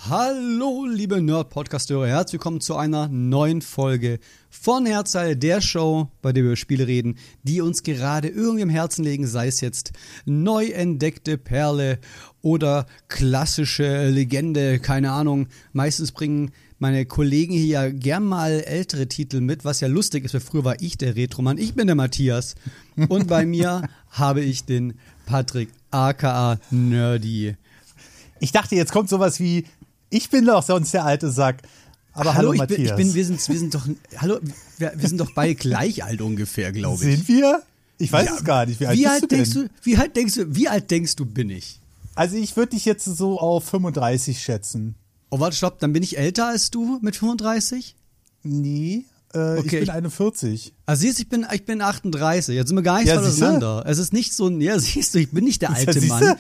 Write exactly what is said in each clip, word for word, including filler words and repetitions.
Hallo, liebe Nerd-Podcast-Hörer, herzlich willkommen zu einer neuen Folge von Herzteil, der Show, bei der wir über Spiele reden, die uns gerade irgendwie im Herzen liegen, sei es jetzt neu entdeckte Perle oder klassische Legende, keine Ahnung. Meistens bringen meine Kollegen hier ja gern mal ältere Titel mit, was ja lustig ist, weil früher war ich der Retromann, ich bin der Matthias und bei mir habe ich den Patrick, aka Nerdy. Ich dachte, jetzt kommt sowas wie, ich bin doch sonst der alte Sack. Aber hallo, hallo ich Matthias. Bin, ich bin, wir sind, wir sind doch, hallo, wir, wir sind doch beide gleich alt ungefähr, glaube ich. Sind wir? Ich weiß ja, es gar nicht. Wie alt, wie bist alt du denkst denn? du? Wie alt denkst du? Wie alt denkst du bin ich? Also ich würde dich jetzt so auf fünfunddreißig schätzen. Oh, warte, stopp, dann bin ich älter als du mit fünfunddreißig? Nee, äh, okay, ich bin ich, einundvierzig. Also siehst du, ich bin, ich bin achtunddreißig. Jetzt sind wir gar nicht ja, so auseinander. Es ist nicht so ein, ja, siehst du, ich bin nicht der alte ja, Mann.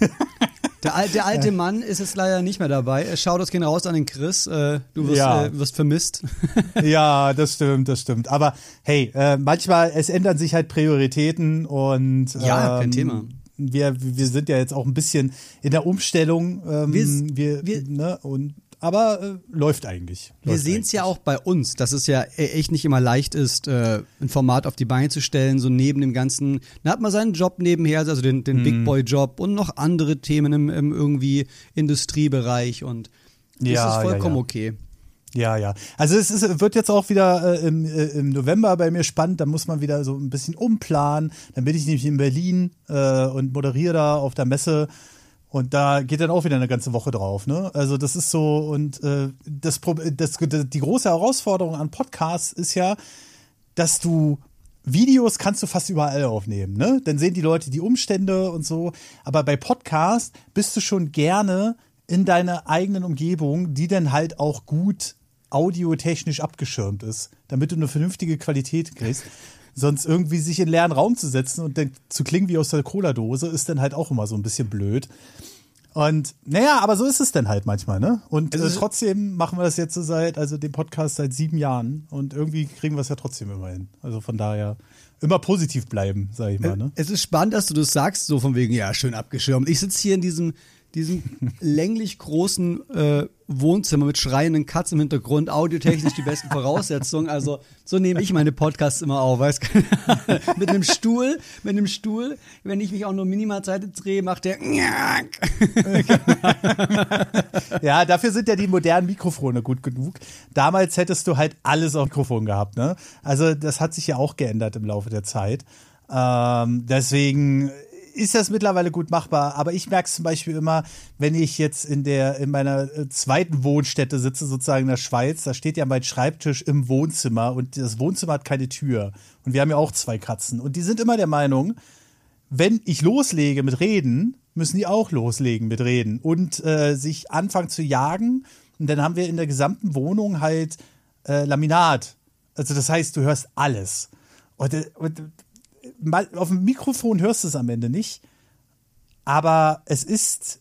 Der, der alte ja. Mann ist jetzt leider nicht mehr dabei. Schaut das gehen raus an den Chris. Äh, du wirst, ja. äh, wirst vermisst. Ja, das stimmt, das stimmt. Aber hey, äh, manchmal, es ändern sich halt Prioritäten und ja, ähm, kein Thema. Wir, wir sind ja jetzt auch ein bisschen in der Umstellung. Ähm, wir, wir, wir, ne, und aber äh, läuft eigentlich. Wir sehen es ja auch bei uns, dass es ja echt nicht immer leicht ist, äh, ein Format auf die Beine zu stellen, so neben dem ganzen, dann hat man seinen Job nebenher, also den, den mm. Big Boy Job und noch andere Themen im, im irgendwie Industriebereich und ja, das ist vollkommen ja, ja. okay. Ja, ja. Also es ist, wird jetzt auch wieder äh, im, äh, im November bei mir spannend, da muss man wieder so ein bisschen umplanen. Dann bin ich nämlich in Berlin äh, und moderiere da auf der Messe. Und da geht dann auch wieder eine ganze Woche drauf, ne? Also das ist so, und äh, das, das, die große Herausforderung an Podcasts ist ja, dass du Videos kannst du fast überall aufnehmen, ne? Dann sehen die Leute die Umstände und so. Aber bei Podcasts bist du schon gerne in deiner eigenen Umgebung, die dann halt auch gut audiotechnisch abgeschirmt ist, damit du eine vernünftige Qualität kriegst. Sonst irgendwie sich in einen leeren Raum zu setzen und dann zu klingen wie aus der Cola-Dose, ist dann halt auch immer so ein bisschen blöd. Und naja, aber so ist es dann halt manchmal, ne? Und äh, trotzdem machen wir das jetzt so seit, also den Podcast seit sieben Jahren und irgendwie kriegen wir es ja trotzdem immer hin. Also von daher immer positiv bleiben, sag ich mal, ne? Es ist spannend, dass du das sagst, so von wegen, ja, schön abgeschirmt. Ich sitze hier in diesem diesem länglich großen äh, Wohnzimmer mit schreienden Katzen im Hintergrund, audiotechnisch die besten Voraussetzungen. Also so nehme ich meine Podcasts immer auf, weißt du? Mit einem Stuhl, mit einem Stuhl, wenn ich mich auch nur minimal Seite drehe, macht der Ja, dafür sind ja die modernen Mikrofone gut genug. Damals hättest du halt alles auf Mikrofon gehabt, ne? Also das hat sich ja auch geändert im Laufe der Zeit. Ähm, deswegen ist das mittlerweile gut machbar, aber ich merke es zum Beispiel immer, wenn ich jetzt in der in meiner zweiten Wohnstätte sitze, sozusagen in der Schweiz, da steht ja mein Schreibtisch im Wohnzimmer und das Wohnzimmer hat keine Tür und wir haben ja auch zwei Katzen und die sind immer der Meinung, wenn ich loslege mit Reden, müssen die auch loslegen mit Reden und äh, sich anfangen zu jagen und dann haben wir in der gesamten Wohnung halt äh, Laminat, also das heißt, du hörst alles und, und auf dem Mikrofon hörst du es am Ende nicht, aber es ist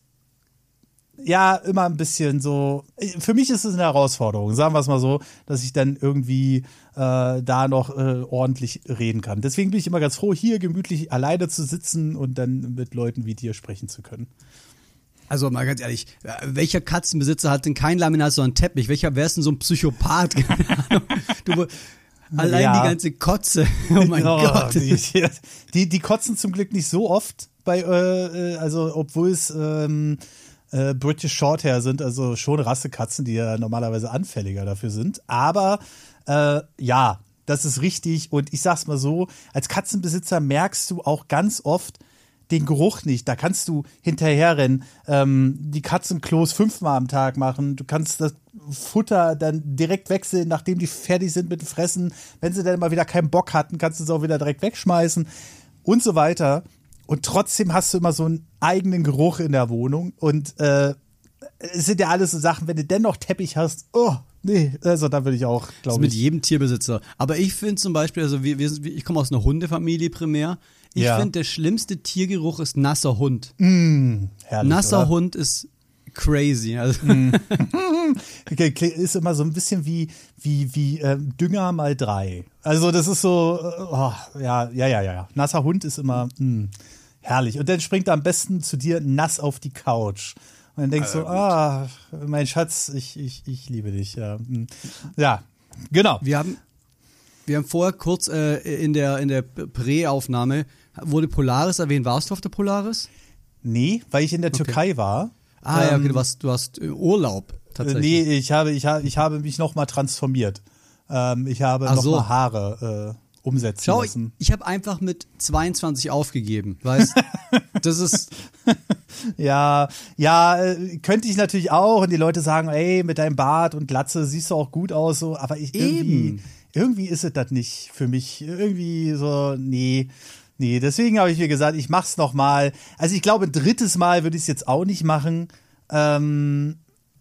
ja immer ein bisschen so, für mich ist es eine Herausforderung, sagen wir es mal so, dass ich dann irgendwie äh, da noch äh, ordentlich reden kann. Deswegen bin ich immer ganz froh, hier gemütlich alleine zu sitzen und dann mit Leuten wie dir sprechen zu können. Also mal ganz ehrlich, welcher Katzenbesitzer hat denn kein Laminat, sondern einen Teppich? Welcher, wer ist denn so ein Psychopath? du Allein ja. Die ganze Kotze, oh mein oh, Gott. Die, die, die kotzen zum Glück nicht so oft, bei, äh, also obwohl es ähm, äh, British Shorthair sind, also schon Rassekatzen, die ja normalerweise anfälliger dafür sind. Aber äh, ja, das ist richtig. Und ich sag's mal so, als Katzenbesitzer merkst du auch ganz oft den Geruch nicht. Da kannst du hinterherrennen, ähm, die Katzenklos fünfmal am Tag machen. Du kannst das Futter dann direkt wechseln, nachdem die fertig sind mit dem Fressen. Wenn sie dann mal wieder keinen Bock hatten, kannst du es auch wieder direkt wegschmeißen und so weiter. Und trotzdem hast du immer so einen eigenen Geruch in der Wohnung. Und äh, es sind ja alles so Sachen, wenn du dennoch Teppich hast, oh, nee, also da würde ich auch, glaube ich. Das ist mit jedem Tierbesitzer. Aber ich finde zum Beispiel, also wir, wir sind, ich komme aus einer Hundefamilie primär. Ich ja. finde, der schlimmste Tiergeruch ist nasser Hund. Mm, herrlich, nasser oder? Hund ist crazy. Also mm. Ist immer so ein bisschen wie, wie, wie ähm, Dünger mal drei. Also das ist so, oh, ja, ja, ja, ja. Nasser Hund ist immer mm, herrlich. Und dann springt er am besten zu dir nass auf die Couch Und dann denkst du, ah, mein Schatz, ich, ich, ich liebe dich. Ja, ja genau. Wir haben, wir haben vorher kurz äh, in der, in der Prä-Aufnahme, wurde Polaris erwähnt. Warst du auf der Polaris? Nee, weil ich in der Okay. Türkei war. Ah ja, Ähm, okay, du warst, du hast Urlaub tatsächlich. Nee, ich habe, ich habe, ich habe mich nochmal transformiert. Ähm, ich habe Ach so. nochmal Haare äh, umsetzen Schau, ich, lassen. ich habe einfach mit zweiundzwanzig aufgegeben, weißt? Das ist, Ja, ja, äh, könnte ich natürlich auch. Und die Leute sagen, ey, mit deinem Bart und Glatze siehst du auch gut aus. So, aber ich irgendwie, Eben. irgendwie ist es das nicht für mich. Irgendwie so, nee. Nee, deswegen habe ich mir gesagt, ich mach's noch mal. Also ich glaube, ein drittes Mal würde ich es jetzt auch nicht machen. Ähm,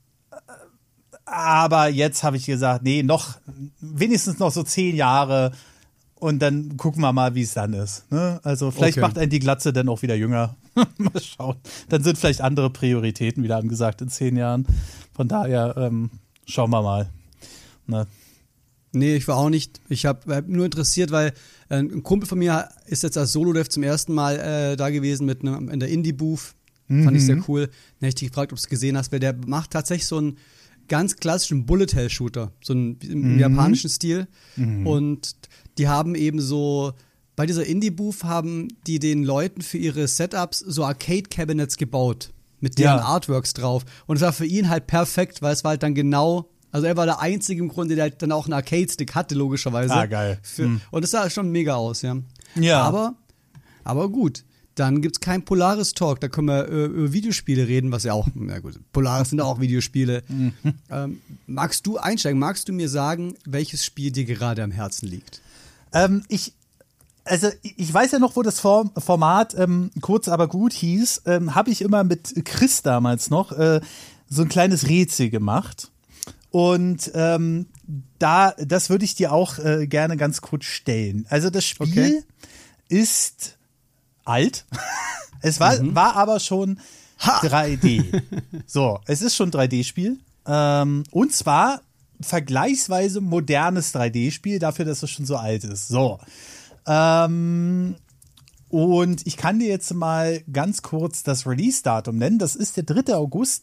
aber jetzt habe ich gesagt, nee, noch wenigstens noch so zehn Jahre und dann gucken wir mal, wie es dann ist. Ne? Also vielleicht Okay. macht einen die Glatze dann auch wieder jünger. Mal schauen. Dann sind vielleicht andere Prioritäten wieder angesagt in zehn Jahren. Von daher ähm, schauen wir mal. Ne? nee, ich war auch nicht, ich habe hab nur interessiert, weil äh, ein Kumpel von mir ist jetzt als Solo-Dev zum ersten Mal äh, da gewesen mit einem, in der Indie-Booth. Fand ich sehr cool. Dann habe ich dich gefragt, ob du es gesehen hast, weil der macht tatsächlich so einen ganz klassischen Bullet-Hell-Shooter, so einen im Mhm. japanischen Stil. Mhm. Und die haben eben so, bei dieser Indie-Booth haben die den Leuten für ihre Setups so Arcade-Cabinets gebaut, mit deren Ja. Artworks drauf. Und es war für ihn halt perfekt, weil es war halt dann genau, also er war der Einzige im Grunde, der halt dann auch einen Arcade-Stick hatte, logischerweise. Ah, geil. Für, Hm. Und es sah schon mega aus, ja. Ja. Aber, aber gut. Dann gibt's kein Polaris-Talk, da können wir äh, über Videospiele reden, was ja auch, na gut, Polaris sind auch Videospiele. Mhm. Ähm, magst du einsteigen? Magst du mir sagen, welches Spiel dir gerade am Herzen liegt? Ähm, ich, also ich weiß ja noch, wo das Form, Format ähm, kurz aber gut hieß, ähm, habe ich immer mit Chris damals noch äh, so ein kleines Rätsel gemacht. Und ähm, da, das würde ich dir auch äh, gerne ganz kurz stellen. Also das Spiel Okay. ist alt. Es war, Mhm. war aber schon Ha! drei D. So, es ist schon ein drei D-Spiel. Ähm, und zwar vergleichsweise modernes drei D-Spiel, dafür, dass es schon so alt ist. So. Ähm, und ich kann dir jetzt mal ganz kurz das Release-Datum nennen. Das ist der dritte August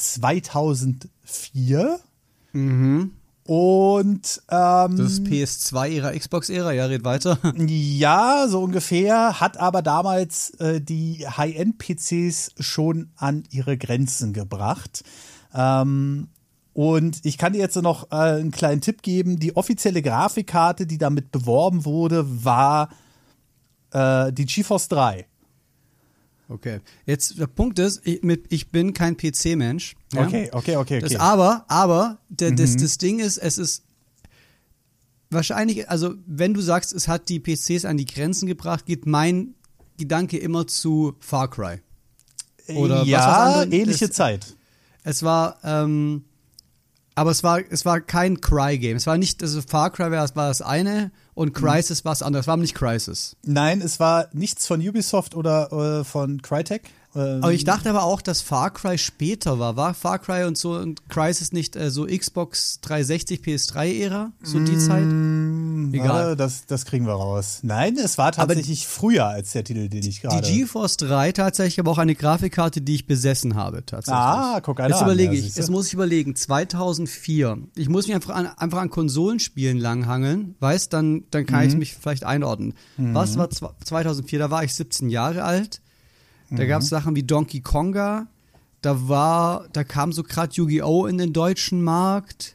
zweitausendvier. Mhm. Und ähm, Das ist P S zwei-Ära, Xbox-Ära, ja, red weiter. ja, so ungefähr, hat aber damals äh, die High-End-P Cs schon an ihre Grenzen gebracht. Ähm, und ich kann dir jetzt noch äh, einen kleinen Tipp geben. Die offizielle Grafikkarte, die damit beworben wurde, war äh, die GeForce drei. Okay. Jetzt, der Punkt ist, ich, mit, ich bin kein P C-Mensch. Ja? Okay, okay, okay, Das, okay. aber, aber, der, das, Mhm. das Ding ist, es ist wahrscheinlich, also wenn du sagst, es hat die P Cs an die Grenzen gebracht, geht mein Gedanke immer zu Far Cry. Oder ja, was was anderem. ähnliche es, Zeit. Es war, ähm, aber es war, es war kein Cry-Game. Es war nicht, also Far Cry war, war das eine und Crysis war das andere. Es war nicht Crysis. Nein, es war nichts von Ubisoft oder äh, von Crytek. Ähm, Aber ich dachte aber auch, dass Far Cry später war. War Far Cry und so und Crysis nicht äh, so Xbox dreihundertsechzig, P S drei-Ära? So die Zeit? Mm, Egal. ja, das, das kriegen wir raus. Nein, es war tatsächlich früher als der Titel, den ich Die gerade... GeForce drei tatsächlich aber auch eine Grafikkarte, die ich besessen habe, tatsächlich. Ah, guck einer Jetzt an, überlege ja, ich, siehste. jetzt muss ich überlegen, zweitausendvier. Ich muss mich einfach an, einfach an Konsolenspielen langhangeln, weißt, dann, dann kann Mhm. ich mich vielleicht einordnen. Was war zw- zweitausendvier? Da war ich siebzehn Jahre alt. Da Mhm. gab es Sachen wie Donkey Konga. Da war, da kam so gerade Yu-Gi-Oh! In den deutschen Markt.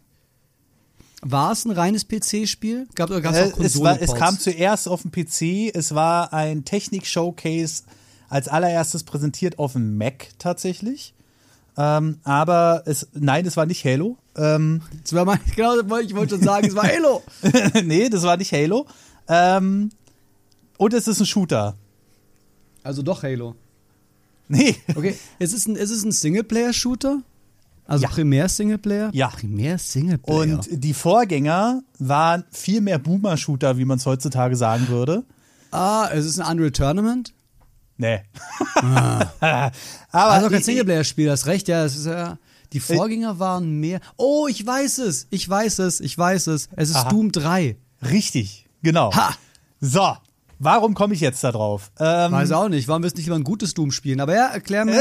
War es ein reines P C-Spiel? Gab es Äh, auch es, war, es Konsolenports? kam zuerst auf dem P C, es war ein Technik-Showcase als allererstes präsentiert auf dem Mac tatsächlich. Ähm, aber es, nein, es war nicht Halo. Ähm, Das war mein, genau, ich wollte schon sagen, es war Halo. nee, das war nicht Halo. Ähm, und es ist ein Shooter. Also doch Halo. Nee. Okay, es ist ein, es ist ein Singleplayer-Shooter? Also Ja. Primär-Singleplayer? Ja. Primär-Singleplayer. Und die Vorgänger waren viel mehr Boomer-Shooter, wie man es heutzutage sagen würde. ah, es ist ein Unreal Tournament? Nee. Ah. Aber Also kein ich- Singleplayer-Spiel, das recht, ja, es ist ja. Die Vorgänger waren mehr. Oh, ich weiß es, ich weiß es, ich weiß es. Es ist Aha. Doom drei. Richtig, genau. Ha! So, warum komme ich jetzt da drauf? Ähm, Weiß auch nicht, warum wirst du nicht immer ein gutes Doom spielen? Aber ja, erklär mir.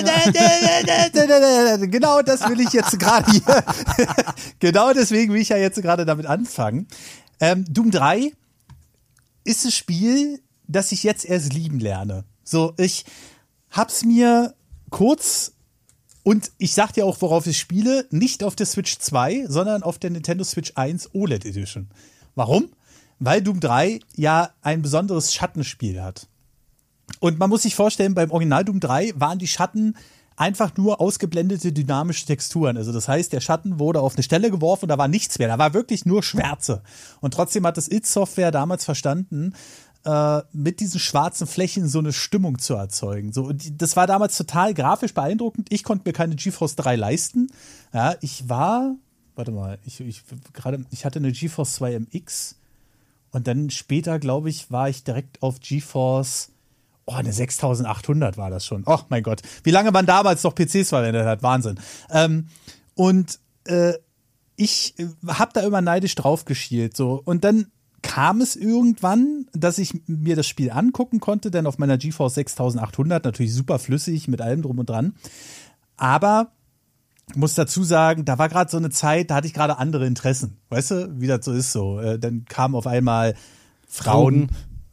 Genau das will ich jetzt gerade hier. Genau deswegen will ich ja jetzt gerade damit anfangen. Ähm, Doom drei ist ein Spiel, das ich jetzt erst lieben lerne. So, ich hab's mir kurz, und ich sag dir auch, worauf ich spiele, nicht auf der Switch zwei, sondern auf der Nintendo Switch eins O L E D Edition. Warum? Weil Doom drei ja ein besonderes Schattenspiel hat. Und man muss sich vorstellen, beim Original Doom drei waren die Schatten einfach nur ausgeblendete dynamische Texturen. Also das heißt, der Schatten wurde auf eine Stelle geworfen und da war nichts mehr. Da war wirklich nur Schwärze. Und trotzdem hat das id Software damals verstanden, äh, mit diesen schwarzen Flächen so eine Stimmung zu erzeugen. So, und das war damals total grafisch beeindruckend. Ich konnte mir keine GeForce drei leisten. Ja, ich war, warte mal, ich, ich, gerade, ich hatte eine GeForce zwei M X und dann später, glaube ich, war ich direkt auf GeForce. Oh, eine sechstausendachthundert war das schon. Oh mein Gott, wie lange man damals noch P Cs verwendet hat. Wahnsinn. Ähm, und äh, ich habe da immer neidisch drauf geschielt. So. Und dann kam es irgendwann, dass ich mir das Spiel angucken konnte, denn auf meiner GeForce sechstausendachthundert, natürlich super flüssig, mit allem drum und dran. Aber muss dazu sagen, da war gerade so eine Zeit, da hatte ich gerade andere Interessen. Weißt du, wie das so ist so. Äh, dann kamen auf einmal Frauen.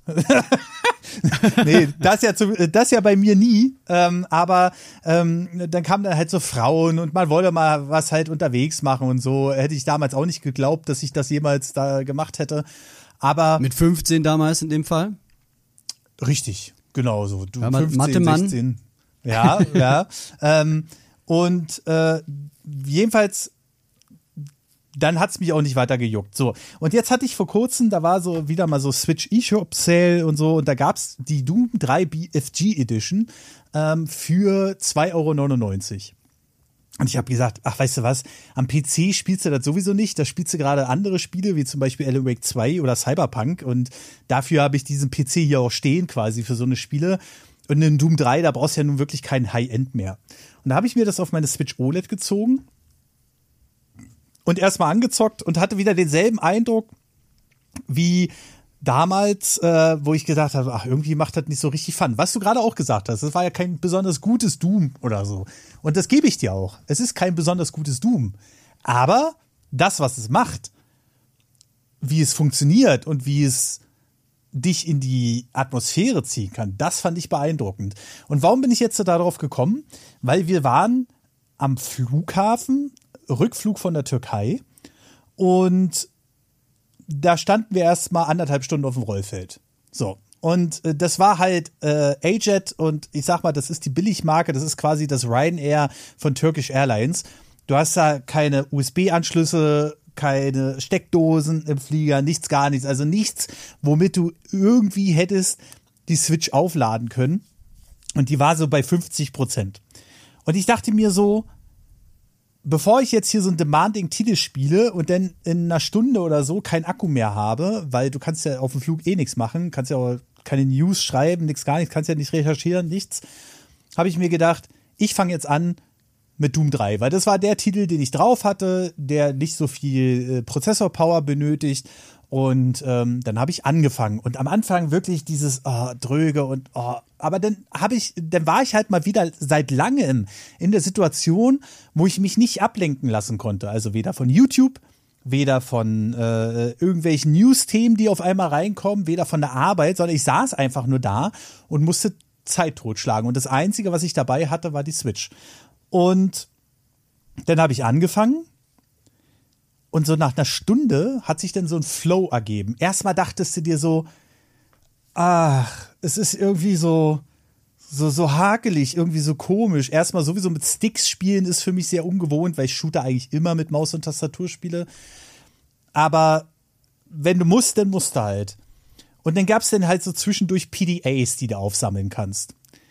Nee, das ja, zu, das ja bei mir nie, ähm, aber ähm, dann kamen dann halt so Frauen und man wollte mal was halt unterwegs machen und so. Hätte ich damals auch nicht geglaubt, dass ich das jemals da gemacht hätte. Aber mit fünfzehn damals in dem Fall? Richtig, genau so. Du, ja, fünfzehn, Mathe-Mann. sechzehn. Ja, ja. ähm, und äh, jedenfalls dann hat's mich auch nicht weiter gejuckt. So, und jetzt hatte ich vor kurzem, da war so wieder mal so Switch eShop Sale und so, und da gab's die Doom drei B F G Edition ähm, für zwei Euro neunundneunzig. Und ich habe gesagt, ach, weißt du was, am P C spielst du das sowieso nicht, da spielst du gerade andere Spiele, wie zum Beispiel Alan Wake zwei oder Cyberpunk, und dafür habe ich diesen P C hier auch stehen quasi für so eine Spiele. Und in Doom drei, da brauchst du ja nun wirklich kein High-End mehr. Und da habe ich mir das auf meine Switch O L E D gezogen und erstmal angezockt und hatte wieder denselben Eindruck wie damals, äh, wo ich gedacht habe, ach, irgendwie macht das nicht so richtig Fun. Was du gerade auch gesagt hast, das war ja kein besonders gutes Doom oder so. Und das gebe ich dir auch. Es ist kein besonders gutes Doom. Aber das, was es macht, wie es funktioniert und wie es dich in die Atmosphäre ziehen kann, das fand ich beeindruckend. Und warum bin ich jetzt darauf gekommen? Weil wir waren am Flughafen, Rückflug von der Türkei, und da standen wir erst mal anderthalb Stunden auf dem Rollfeld. So. Und äh, das war halt äh, A-Jet, und ich sag mal, das ist die Billigmarke, das ist quasi das Ryanair von Turkish Airlines. Du hast da keine U S B-Anschlüsse, keine Steckdosen im Flieger, nichts, gar nichts. Also nichts, womit du irgendwie hättest die Switch aufladen können. Und die war so bei fünfzig Prozent. Und ich dachte mir so, bevor ich jetzt hier so ein Demanding-Titel spiele und dann in einer Stunde oder so keinen Akku mehr habe, weil du kannst ja auf dem Flug eh nichts machen, kannst ja auch keine News schreiben, nichts, gar nichts, kannst ja nicht recherchieren, nichts, habe ich mir gedacht, ich fange jetzt an mit Doom drei, weil das war der Titel, den ich drauf hatte, der nicht so viel äh, Prozessor-Power benötigt. Und ähm, dann habe ich angefangen, und am Anfang wirklich dieses oh, dröge und oh, aber dann habe ich, dann war ich halt mal wieder seit langem in der Situation, wo ich mich nicht ablenken lassen konnte. Also weder von YouTube, weder von äh, irgendwelchen News-Themen, die auf einmal reinkommen, weder von der Arbeit, sondern ich saß einfach nur da und musste Zeit totschlagen. Und das Einzige, was ich dabei hatte, war die Switch. Und dann habe ich angefangen. Und so nach einer Stunde hat sich dann so ein Flow ergeben. Erstmal dachtest du dir so, ach, es ist irgendwie so, so, so hakelig, irgendwie so komisch. Erstmal sowieso mit Sticks spielen ist für mich sehr ungewohnt, weil ich Shooter eigentlich immer mit Maus und Tastatur spiele. Aber wenn du musst, dann musst du halt. Und dann gab es dann halt so zwischendurch P D As, die du aufsammeln kannst.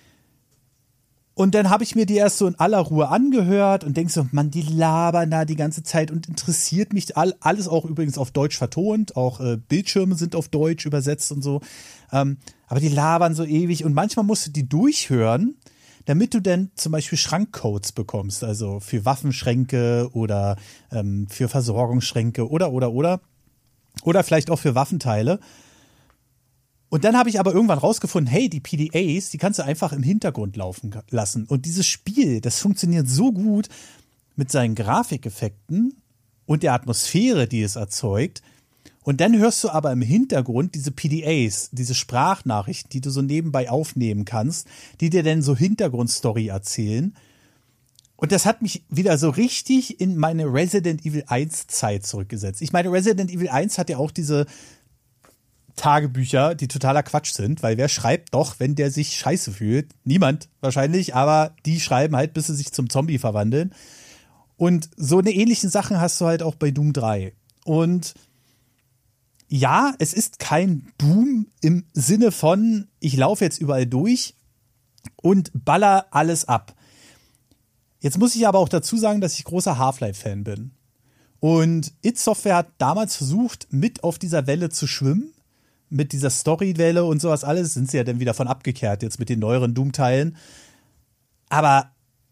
Und dann habe ich mir die erst so in aller Ruhe angehört und denk so, Mann, die labern da die ganze Zeit und interessiert mich all, alles auch übrigens auf Deutsch vertont, auch äh, Bildschirme sind auf Deutsch übersetzt und so. Ähm, aber die labern so ewig, und manchmal musst du die durchhören, damit du dann zum Beispiel Schrankcodes bekommst, also für Waffenschränke oder ähm, für Versorgungsschränke oder, oder, oder. Oder vielleicht auch für Waffenteile. Und dann habe ich aber irgendwann rausgefunden, hey, die P D As, die kannst du einfach im Hintergrund laufen lassen. Und dieses Spiel, das funktioniert so gut mit seinen Grafikeffekten und der Atmosphäre, die es erzeugt. Und dann hörst du aber im Hintergrund diese P D As, diese Sprachnachrichten, die du so nebenbei aufnehmen kannst, die dir dann so Hintergrundstory erzählen. Und das hat mich wieder so richtig in meine Resident Evil eins Zeit zurückgesetzt. Ich meine, Resident Evil eins hat ja auch diese Tagebücher, die totaler Quatsch sind, weil wer schreibt doch, wenn der sich scheiße fühlt? Niemand wahrscheinlich, aber die schreiben halt, bis sie sich zum Zombie verwandeln. Und so eine ähnliche Sachen hast du halt auch bei Doom drei. Und ja, es ist kein Doom im Sinne von, ich laufe jetzt überall durch und baller alles ab. Jetzt muss ich aber auch dazu sagen, dass ich großer Half-Life-Fan bin. Und id Software hat damals versucht, mit auf dieser Welle zu schwimmen, mit dieser Storywelle und sowas alles, sind sie ja dann wieder von abgekehrt, jetzt mit den neueren Doom-Teilen. Aber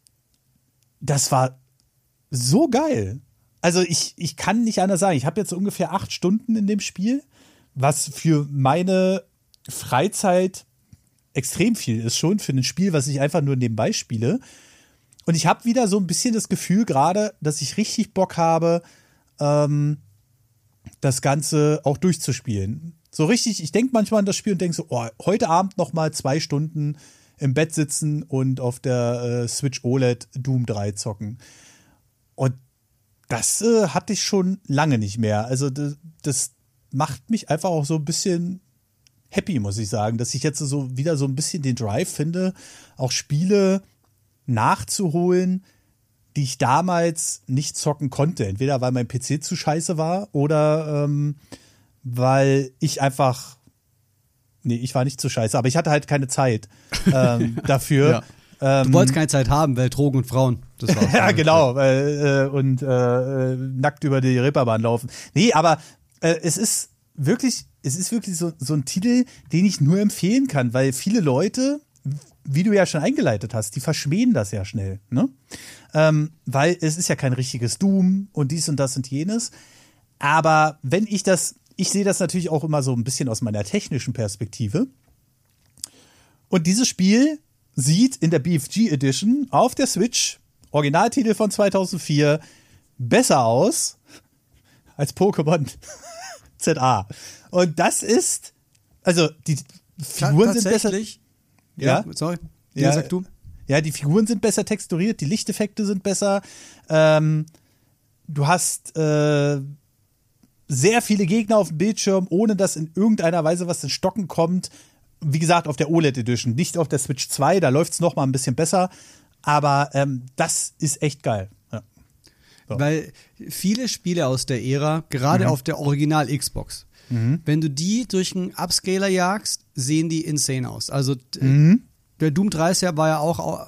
das war so geil. Also ich, ich kann nicht anders sagen. Ich habe jetzt ungefähr acht Stunden in dem Spiel, was für meine Freizeit extrem viel ist schon, für ein Spiel, was ich einfach nur nebenbei spiele. Und ich habe wieder so ein bisschen das Gefühl gerade, dass ich richtig Bock habe, ähm, das Ganze auch durchzuspielen. So richtig, ich denke manchmal an das Spiel und denke so, oh, heute Abend noch mal zwei Stunden im Bett sitzen und auf der äh, Switch O L E D Doom drei zocken. Und das äh, hatte ich schon lange nicht mehr. Also das, das macht mich einfach auch so ein bisschen happy, muss ich sagen, dass ich jetzt so wieder so ein bisschen den Drive finde, auch Spiele nachzuholen, die ich damals nicht zocken konnte. Entweder weil mein P C zu scheiße war oder ähm, weil ich einfach, nee, ich war nicht zu scheiße, aber ich hatte halt keine Zeit ähm, dafür. Ja. Du ähm, wolltest keine Zeit haben, weil Drogen und Frauen. Das war's. Ja, genau. Äh, und äh, nackt über die Reeperbahn laufen. Nee, aber äh, es ist wirklich, es ist wirklich so, so ein Titel, den ich nur empfehlen kann, weil viele Leute, wie du ja schon eingeleitet hast, die verschmähen das ja schnell, ne? Ähm, weil es ist ja kein richtiges Doom und dies und das und jenes. Aber wenn ich das, ich sehe das natürlich auch immer so ein bisschen aus meiner technischen Perspektive. Und dieses Spiel sieht in der B F G Edition auf der Switch, Originaltitel von zweitausendvier, besser aus als Pokémon Z A. Und das ist, also die Figuren sind besser. Ja, ja, sorry. Ja, sag du. Ja, die Figuren sind besser texturiert, die Lichteffekte sind besser. Ähm, du hast äh, sehr viele Gegner auf dem Bildschirm, ohne dass in irgendeiner Weise was in Stocken kommt. Wie gesagt, auf der O L E D Edition, nicht auf der Switch zwei, da läuft es noch mal ein bisschen besser. Aber ähm, das ist echt geil. Ja. So. Weil viele Spiele aus der Ära, gerade mhm. auf der Original Xbox, mhm. wenn du die durch einen Upscaler jagst, sehen die insane aus. Also mhm. der Doom drei ist ja, war ja auch, auch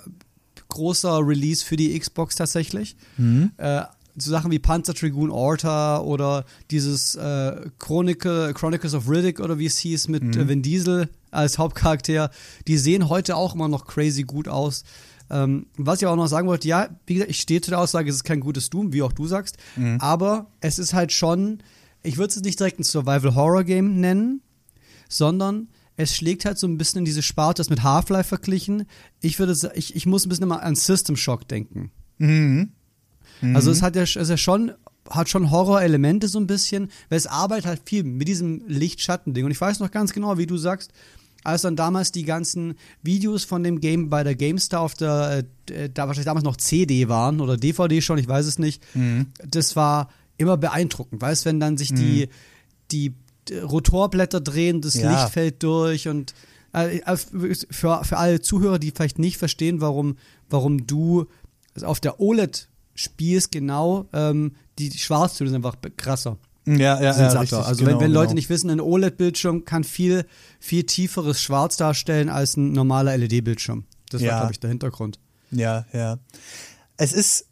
großer Release für die Xbox tatsächlich. Mhm. Äh, so Sachen wie Panzer Dragoon Orta oder dieses äh, Chronicle, Chronicles of Riddick oder wie es hieß mit mhm. äh, Vin Diesel als Hauptcharakter, die sehen heute auch immer noch crazy gut aus. Ähm, was ich auch noch sagen wollte, ja, wie gesagt, ich stehe zu der Aussage, es ist kein gutes Doom, wie auch du sagst, mhm. aber es ist halt schon, ich würde es nicht direkt ein Survival-Horror-Game nennen, sondern es schlägt halt so ein bisschen in diese Sparte, das mit Half-Life verglichen. Ich würde, ich, ich muss ein bisschen immer an System Shock denken. Mhm. Mhm. Also es hat ja, es ist ja schon, hat schon Horror-Elemente so ein bisschen, weil es arbeitet halt viel mit diesem Licht-Schatten-Ding. Und ich weiß noch ganz genau, wie du sagst, als dann damals die ganzen Videos von dem Game bei der GameStar auf der, äh, da wahrscheinlich damals noch C D waren oder D V D schon, ich weiß es nicht, mhm. das war immer beeindruckend, weißt du, wenn dann sich mhm. die, die Rotorblätter drehen, das ja. Licht fällt durch und äh, für, für alle Zuhörer, die vielleicht nicht verstehen, warum, warum du auf der O L E D spielst, genau, ähm, die, die Schwarztöne sind einfach krasser. Ja, ja, ja, richtig, also genau, wenn, wenn Leute genau. nicht wissen, ein O L E D-Bildschirm kann viel, viel tieferes Schwarz darstellen als ein normaler L E D-Bildschirm. Das ja. war, glaube ich, der Hintergrund. Ja, ja. Es ist,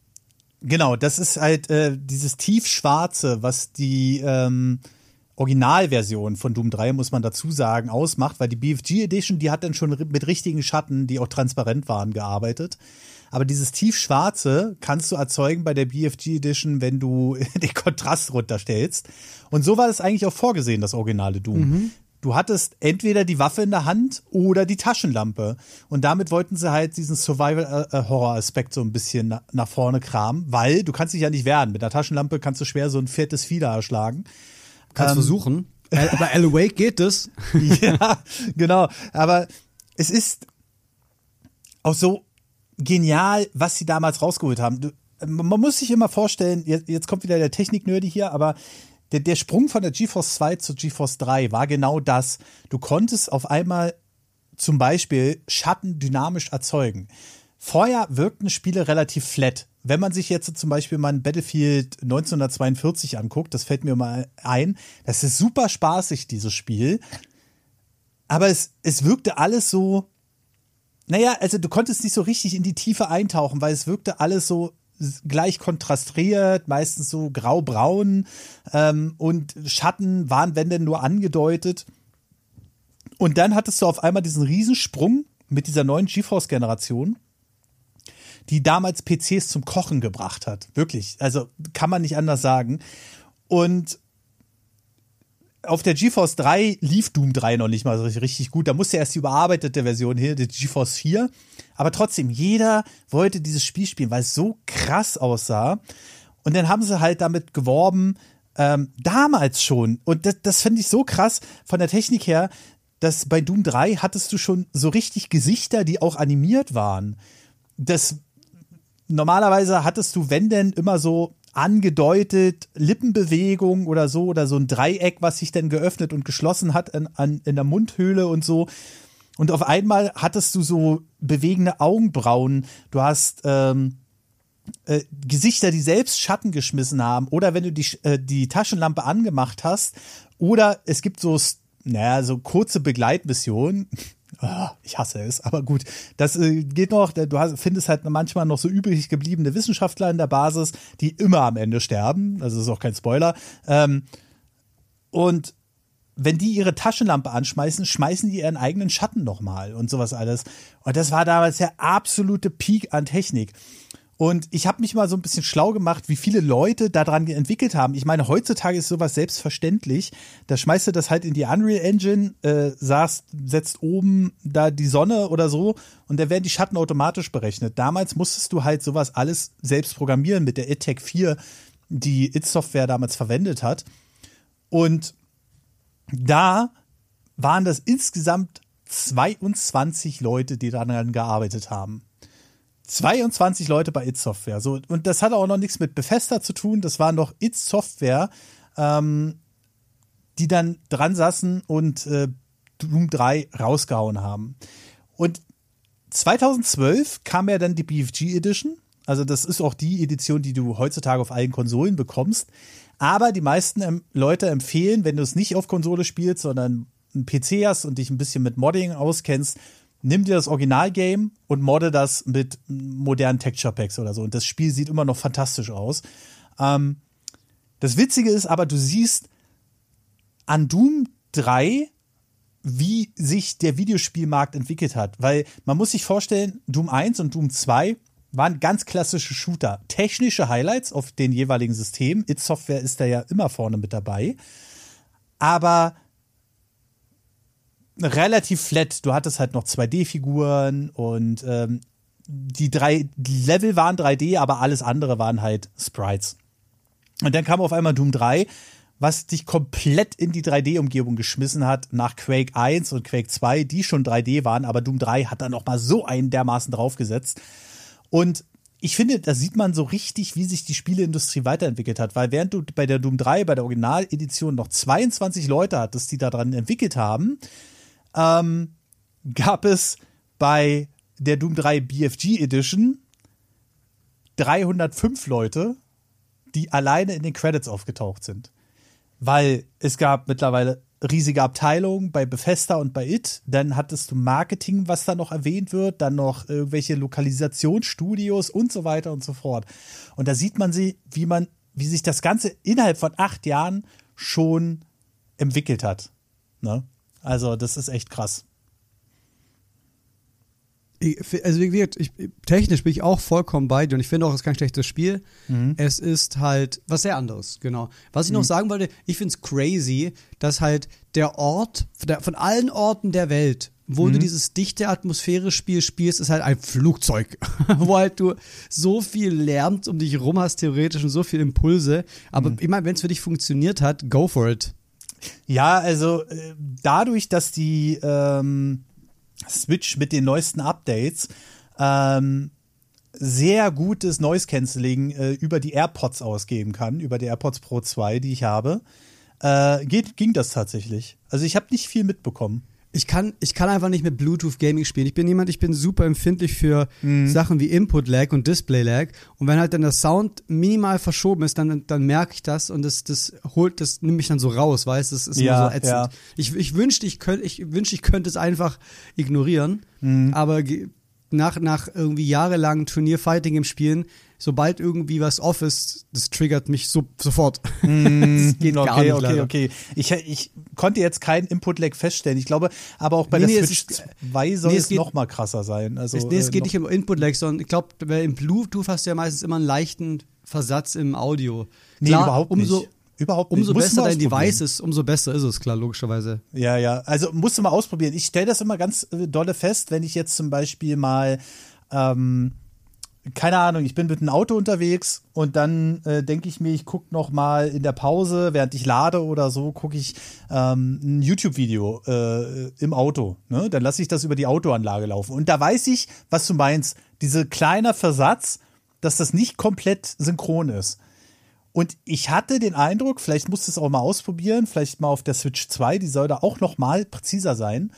genau, das ist halt äh, dieses tiefschwarze, was die ähm, Originalversion von Doom drei, muss man dazu sagen, ausmacht, weil die B F G Edition, die hat dann schon mit richtigen Schatten, die auch transparent waren, gearbeitet. Aber dieses Tiefschwarze kannst du erzeugen bei der B F G Edition, wenn du den Kontrast runterstellst. Und so war das eigentlich auch vorgesehen, das originale Doom. Mhm. Du hattest entweder die Waffe in der Hand oder die Taschenlampe. Und damit wollten sie halt diesen Survival-Horror-Aspekt so ein bisschen na- nach vorne kramen, weil du kannst dich ja nicht wehren. Mit der Taschenlampe kannst du schwer so ein fettes Vieh da erschlagen. Kannst ähm, versuchen. Bei Alan Wake geht das. Ja, genau. Aber es ist auch so genial, was sie damals rausgeholt haben. Du, man muss sich immer vorstellen, jetzt, jetzt kommt wieder der Technik-Nerdy hier, aber Der, der Sprung von der GeForce zwei zur GeForce drei war genau das. Du konntest auf einmal zum Beispiel Schatten dynamisch erzeugen. Vorher wirkten Spiele relativ flat. Wenn man sich jetzt zum Beispiel mal ein Battlefield neunzehnhundertzweiundvierzig anguckt, das fällt mir mal ein, das ist super spaßig, dieses Spiel. Aber es, es wirkte alles so, naja, also du konntest nicht so richtig in die Tiefe eintauchen, weil es wirkte alles so gleich kontrastiert, meistens so grau-braun ähm, und Schatten waren, wenn denn nur angedeutet. Und dann hattest du auf einmal diesen Riesensprung mit dieser neuen GeForce-Generation, die damals P Cs zum Kochen gebracht hat. Wirklich, also kann man nicht anders sagen. Und auf der GeForce drei lief Doom drei noch nicht mal so richtig gut. Da musste erst die überarbeitete Version hier, die GeForce vier. Aber trotzdem, jeder wollte dieses Spiel spielen, weil es so krass aussah. Und dann haben sie halt damit geworben, ähm, damals schon. Und das, das finde ich so krass von der Technik her, dass bei Doom drei hattest du schon so richtig Gesichter, die auch animiert waren. Das normalerweise hattest du, wenn denn, immer so angedeutet Lippenbewegung oder so oder so ein Dreieck, was sich dann geöffnet und geschlossen hat an, an, in der Mundhöhle und so. Und auf einmal hattest du so bewegende Augenbrauen. Du hast ähm, äh, Gesichter, die selbst Schatten geschmissen haben. Oder wenn du die, äh, die Taschenlampe angemacht hast. Oder es gibt so, naja, so kurze Begleitmissionen. Oh, ich hasse es, aber gut, das äh, geht noch, du hast, findest halt manchmal noch so übrig gebliebene Wissenschaftler in der Basis, die immer am Ende sterben, also das ist auch kein Spoiler, ähm, und wenn die ihre Taschenlampe anschmeißen, schmeißen die ihren eigenen Schatten nochmal und sowas alles, und das war damals der absolute Peak an Technik. Und ich habe mich mal so ein bisschen schlau gemacht, wie viele Leute daran entwickelt haben. Ich meine, heutzutage ist sowas selbstverständlich. Da schmeißt du das halt in die Unreal Engine, äh, sagst, setzt oben da die Sonne oder so und dann werden die Schatten automatisch berechnet. Damals musstest du halt sowas alles selbst programmieren mit der id Tech vier, die id Software damals verwendet hat. Und da waren das insgesamt zweiundzwanzig Leute, die daran gearbeitet haben. zweiundzwanzig Leute bei id Software. So, und das hat auch noch nichts mit Bethesda zu tun. Das war noch id Software, ähm, die dann dran saßen und äh, Doom drei rausgehauen haben. Und zweitausendzwölf kam ja dann die B F G Edition. Also das ist auch die Edition, die du heutzutage auf allen Konsolen bekommst. Aber die meisten ähm, Leute empfehlen, wenn du es nicht auf Konsole spielst, sondern einen P C hast und dich ein bisschen mit Modding auskennst, nimm dir das Originalgame und modde das mit modernen Texture Packs oder so. Und das Spiel sieht immer noch fantastisch aus. Ähm, das Witzige ist aber, du siehst an Doom drei, wie sich der Videospielmarkt entwickelt hat. Weil man muss sich vorstellen, Doom eins und Doom zwei waren ganz klassische Shooter. Technische Highlights auf den jeweiligen Systemen. id Software ist da ja immer vorne mit dabei. Aber relativ flat. Du hattest halt noch zwei D-Figuren und ähm, die drei die Level waren drei D, aber alles andere waren halt Sprites. Und dann kam auf einmal Doom drei, was dich komplett in die drei D-Umgebung geschmissen hat, nach Quake eins und Quake zwei, die schon drei D waren, aber Doom drei hat da noch mal so einen dermaßen draufgesetzt. Und ich finde, da sieht man so richtig, wie sich die Spieleindustrie weiterentwickelt hat, weil während du bei der Doom drei, bei der Originaledition noch zweiundzwanzig Leute hattest, die daran entwickelt haben, Ähm, gab es bei der Doom drei B F G Edition dreihundertfünf Leute, die alleine in den Credits aufgetaucht sind. Weil es gab mittlerweile riesige Abteilungen bei Bethesda und bei id. Dann hattest du Marketing, was da noch erwähnt wird, dann noch irgendwelche Lokalisationsstudios und so weiter und so fort. Und da sieht man sie, wie man, wie sich das Ganze innerhalb von acht Jahren schon entwickelt hat. Ne? Also, das ist echt krass. Ich, also wie gesagt, ich, technisch bin ich auch vollkommen bei dir und ich finde auch, es ist kein schlechtes Spiel. Mhm. Es ist halt was sehr anderes, genau. Was ich mhm. noch sagen wollte, ich finde es crazy, dass halt der Ort, von allen Orten der Welt, wo mhm. du dieses dichte Atmosphäre-Spiel spielst, ist halt ein Flugzeug, wo halt du so viel Lärm um dich rum hast, theoretisch, und so viel Impulse. Aber mhm. ich meine, wenn es für dich funktioniert hat, go for it. Ja, also äh, dadurch, dass die ähm, Switch mit den neuesten Updates ähm, sehr gutes Noise Cancelling äh, über die AirPods ausgeben kann, über die AirPods Pro zwei, die ich habe, äh, geht, ging das tatsächlich. Also ich habe nicht viel mitbekommen. Ich kann, ich kann einfach nicht mit Bluetooth Gaming spielen. Ich bin jemand, ich bin super empfindlich für mhm. Sachen wie Input Lag und Display Lag. Und wenn halt dann der Sound minimal verschoben ist, dann, dann merke ich das und das, das holt, das nimmt mich dann so raus, weißt du? Das ist ja, immer so ätzend. Ja. Ich, ich wünschte, ich könnte, ich wünschte, ich könnte es einfach ignorieren. Mhm. Aber nach, nach irgendwie jahrelangen Turnierfighting im Spielen, sobald irgendwie was off ist, das triggert mich so, sofort. Mm, das geht okay, gar nicht, okay, leider. okay. Ich, ich konnte jetzt keinen Input-Lag feststellen. Ich glaube, aber auch bei nee, der nee, Switch zwei soll nee, es, es noch mal krasser sein. Also, es, nee, es äh, geht nicht um Input-Lag, sondern ich glaube, im Bluetooth hast du ja meistens immer einen leichten Versatz im Audio. Nee, klar, überhaupt umso, nicht. Überhaupt nicht. Umso besser dein Device ist, umso besser ist es, klar, logischerweise. Ja, ja. Also musst du mal ausprobieren. Ich stelle das immer ganz äh, dolle fest, wenn ich jetzt zum Beispiel mal ähm, keine Ahnung, ich bin mit einem Auto unterwegs und dann äh, denke ich mir, ich gucke noch mal in der Pause, während ich lade oder so, gucke ich ähm, ein YouTube-Video äh, im Auto. Ne? Dann lasse ich das über die Autoanlage laufen. Und da weiß ich, was du meinst. Dieser kleine Versatz, dass das nicht komplett synchron ist. Und ich hatte den Eindruck, vielleicht musst du es auch mal ausprobieren, vielleicht mal auf der Switch zwei, die soll da auch noch mal präziser sein.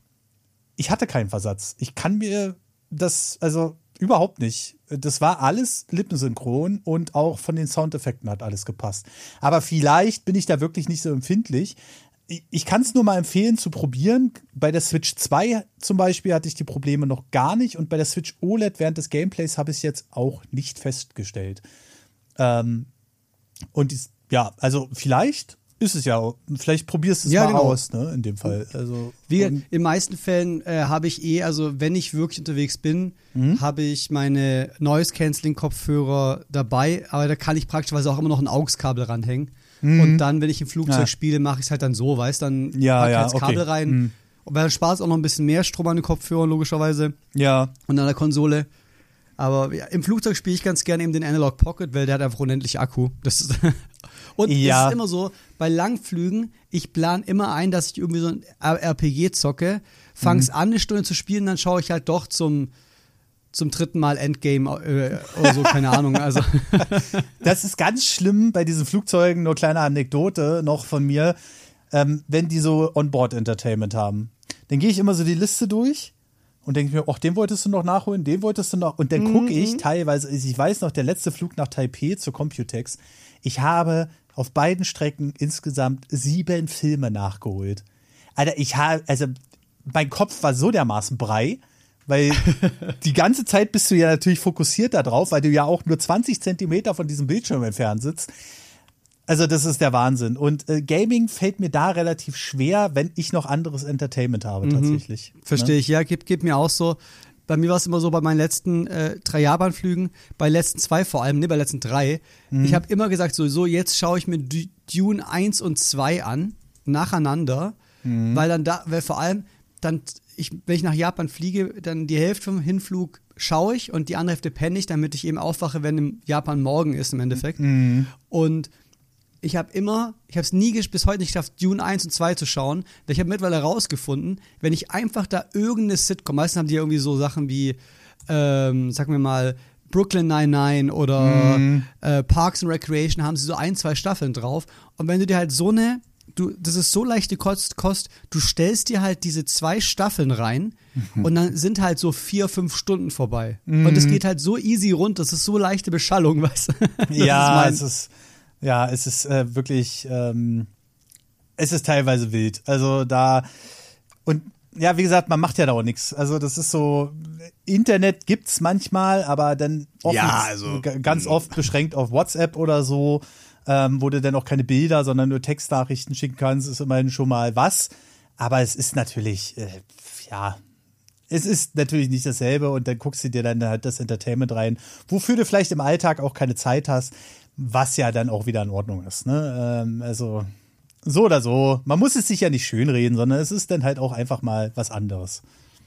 Ich hatte keinen Versatz. Ich kann mir das, also überhaupt nicht. Das war alles lippensynchron und auch von den Soundeffekten hat alles gepasst. Aber vielleicht bin ich da wirklich nicht so empfindlich. Ich kann es nur mal empfehlen zu probieren. Bei der Switch zwei zum Beispiel hatte ich die Probleme noch gar nicht und bei der Switch O L E D während des Gameplays habe ich es jetzt auch nicht festgestellt. Ähm, und dies, ja, also vielleicht ist es ja auch. Vielleicht probierst du es ja, mal genau. aus, ne, in dem Fall. Also, Wie, in den meisten Fällen äh, habe ich eh, also wenn ich wirklich unterwegs bin, mhm. habe ich meine Noise-Canceling-Kopfhörer dabei, aber da kann ich praktischerweise auch immer noch ein A U X-Kabel ranhängen. Mhm. Und dann, wenn ich im Flugzeug ja. spiele, mache ich es halt dann so, weißt du, dann ja, packe ich ja, halt das okay. Kabel rein. Mhm. Und weil dann spart es auch noch ein bisschen mehr Strom an den Kopfhörern, logischerweise. Ja. Und an der Konsole. Aber ja, im Flugzeug spiele ich ganz gerne eben den Analog Pocket, weil der hat einfach unendlich Akku. Das ist Und ja. es ist immer so, bei Langflügen, ich plane immer ein, dass ich irgendwie so ein R P G zocke, fang's mhm. an, eine Stunde zu spielen, dann schaue ich halt doch zum, zum dritten Mal Endgame äh, oder so, keine Ahnung. Also das ist ganz schlimm bei diesen Flugzeugen, nur kleine Anekdote noch von mir, ähm, wenn die so Onboard-Entertainment haben. Dann gehe ich immer so die Liste durch und denke mir, ach, den wolltest du noch nachholen, den wolltest du noch. Und dann gucke ich teilweise, ich weiß noch, der letzte Flug nach Taipei zur Computex, ich habe auf beiden Strecken insgesamt sieben Filme nachgeholt. Alter, ich habe, also mein Kopf war so dermaßen brei, weil die ganze Zeit bist du ja natürlich fokussiert da drauf, weil du ja auch nur zwanzig Zentimeter von diesem Bildschirm entfernt sitzt. Also das ist der Wahnsinn. Und äh, Gaming fällt mir da relativ schwer, wenn ich noch anderes Entertainment habe, mhm. tatsächlich. Verstehe ne? ich, ja, geht, geht mir auch so. Bei mir war es immer so, bei meinen letzten äh, drei Jahrbahnflügen, bei den letzten zwei vor allem, ne, bei den letzten drei, mhm. ich habe immer gesagt, so, so jetzt schaue ich mir D- Dune eins und zwei an, nacheinander, mhm. weil dann da, weil vor allem, dann, ich, wenn ich nach Japan fliege, dann die Hälfte vom Hinflug schaue ich und die andere Hälfte penne ich, damit ich eben aufwache, wenn im Japan morgen ist im Endeffekt. Mhm. Und ich habe immer, ich habe es nie bis heute nicht geschafft, Dune eins und zwei zu schauen. Ich habe mittlerweile herausgefunden, wenn ich einfach da irgendeine Sitcom, meistens haben die irgendwie so Sachen wie, ähm, sagen wir mal, Brooklyn Nine-Nine oder mm. äh, Parks and Recreation, haben sie so ein, zwei Staffeln drauf. Und wenn du dir halt so eine, du, das ist so leichte Kost, Kost, du stellst dir halt diese zwei Staffeln rein mhm. und dann sind halt so vier, fünf Stunden vorbei. Mm. Und es geht halt so easy rund, das ist so leichte Beschallung, weißt du? Ja, ist es ist Ja, es ist äh, wirklich, ähm, es ist teilweise wild. Also da, und ja, wie gesagt, man macht ja da auch nichts. Also das ist so, Internet gibt's manchmal, aber dann oft, ja, also, g- ganz oft beschränkt auf WhatsApp oder so, ähm, wo du dann auch keine Bilder, sondern nur Textnachrichten schicken kannst, ist immerhin schon mal was. Aber es ist natürlich, äh, ja, es ist natürlich nicht dasselbe und dann guckst du dir dann halt das Entertainment rein, wofür du vielleicht im Alltag auch keine Zeit hast, was ja dann auch wieder in Ordnung ist. Ne? Ähm, also so oder so, man muss es sich ja nicht schönreden, sondern es ist dann halt auch einfach mal was anderes.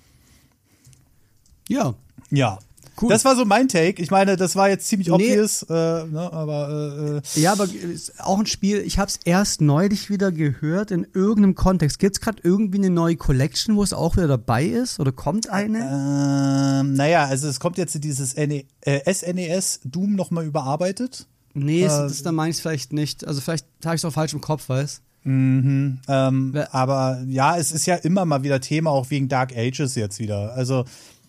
Ja. Ja. Cool. Das war so mein Take. Ich meine, das war jetzt ziemlich Nee. obvious, äh, ne, aber äh, Ja, aber ist auch ein Spiel, ich habe es erst neulich wieder gehört in irgendeinem Kontext. Gibt es gerade irgendwie eine neue Collection, wo es auch wieder dabei ist? Oder kommt eine? ähm, naja, also es kommt jetzt dieses N E, äh, S N E S Doom nochmal überarbeitet. Nee, äh, das, dann meine ich es vielleicht nicht. Also vielleicht habe ich es auch falsch im Kopf, weißt Mhm, ähm, Wer- aber ja, es ist ja immer mal wieder Thema, auch wegen Dark Ages jetzt wieder. Also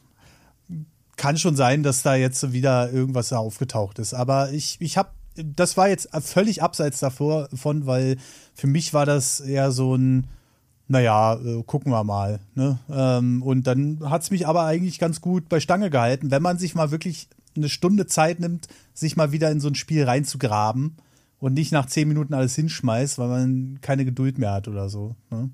kann schon sein, dass da jetzt wieder irgendwas da aufgetaucht ist. Aber ich, ich habe, das war jetzt völlig abseits davor von, weil für mich war das eher so ein, naja, äh, gucken wir mal. Ne? Ähm, und dann hat es mich aber eigentlich ganz gut bei Stange gehalten, wenn man sich mal wirklich eine Stunde Zeit nimmt, sich mal wieder in so ein Spiel reinzugraben und nicht nach zehn Minuten alles hinschmeißt, weil man keine Geduld mehr hat oder so. Ne?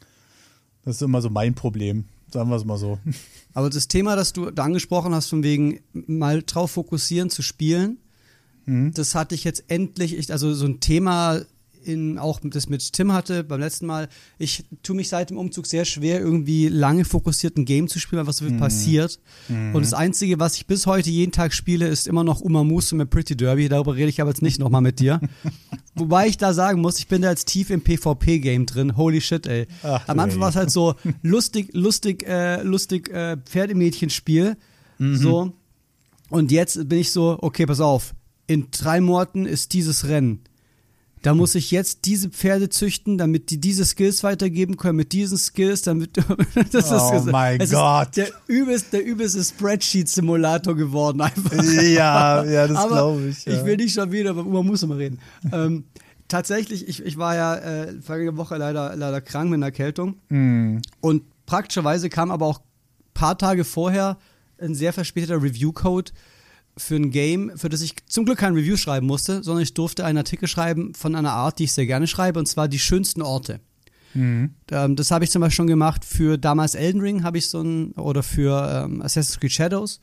Das ist immer so mein Problem. Sagen wir es mal so. Aber das Thema, das du da angesprochen hast, von wegen mal drauf fokussieren zu spielen, Mhm. das hatte ich jetzt endlich, ich, also so ein Thema, in, auch das mit Tim hatte beim letzten Mal. Ich tue mich seit dem Umzug sehr schwer, irgendwie lange fokussiert ein Game zu spielen, weil was so viel Mhm. passiert. Mhm. Und das Einzige, was ich bis heute jeden Tag spiele, ist immer noch Umamusu mit Pretty Derby. Darüber rede ich aber jetzt nicht nochmal mit dir. Wobei ich da sagen muss, ich bin da jetzt tief im PvP-Game drin. Holy shit, ey. Ach, Am Anfang ey. war es halt so lustig, lustig, äh, lustig äh, Pferdemädchenspiel. Mhm. So. Und jetzt bin ich so, okay, pass auf. In drei Monaten ist dieses Rennen. Da muss ich jetzt diese Pferde züchten, damit die diese Skills weitergeben können, mit diesen Skills, damit das Oh ist, mein es Gott. Ist der übelste, der übelste Spreadsheet-Simulator geworden einfach. Ja, ja, das Aber glaube ich. Ja. Ich will nicht schon wieder, aber man muss mal reden. ähm, tatsächlich, ich, ich war ja äh, vergangene Woche leider, leider krank mit einer Erkältung. Mhm. Und praktischerweise kam aber auch ein paar Tage vorher ein sehr verspäteter Review-Code für ein Game, für das ich zum Glück kein Review schreiben musste, sondern ich durfte einen Artikel schreiben von einer Art, die ich sehr gerne schreibe, und zwar die schönsten Orte. Mhm. Ähm, das habe ich zum Beispiel schon gemacht für damals Elden Ring, habe ich so ein, oder für ähm, Assassin's Creed Shadows.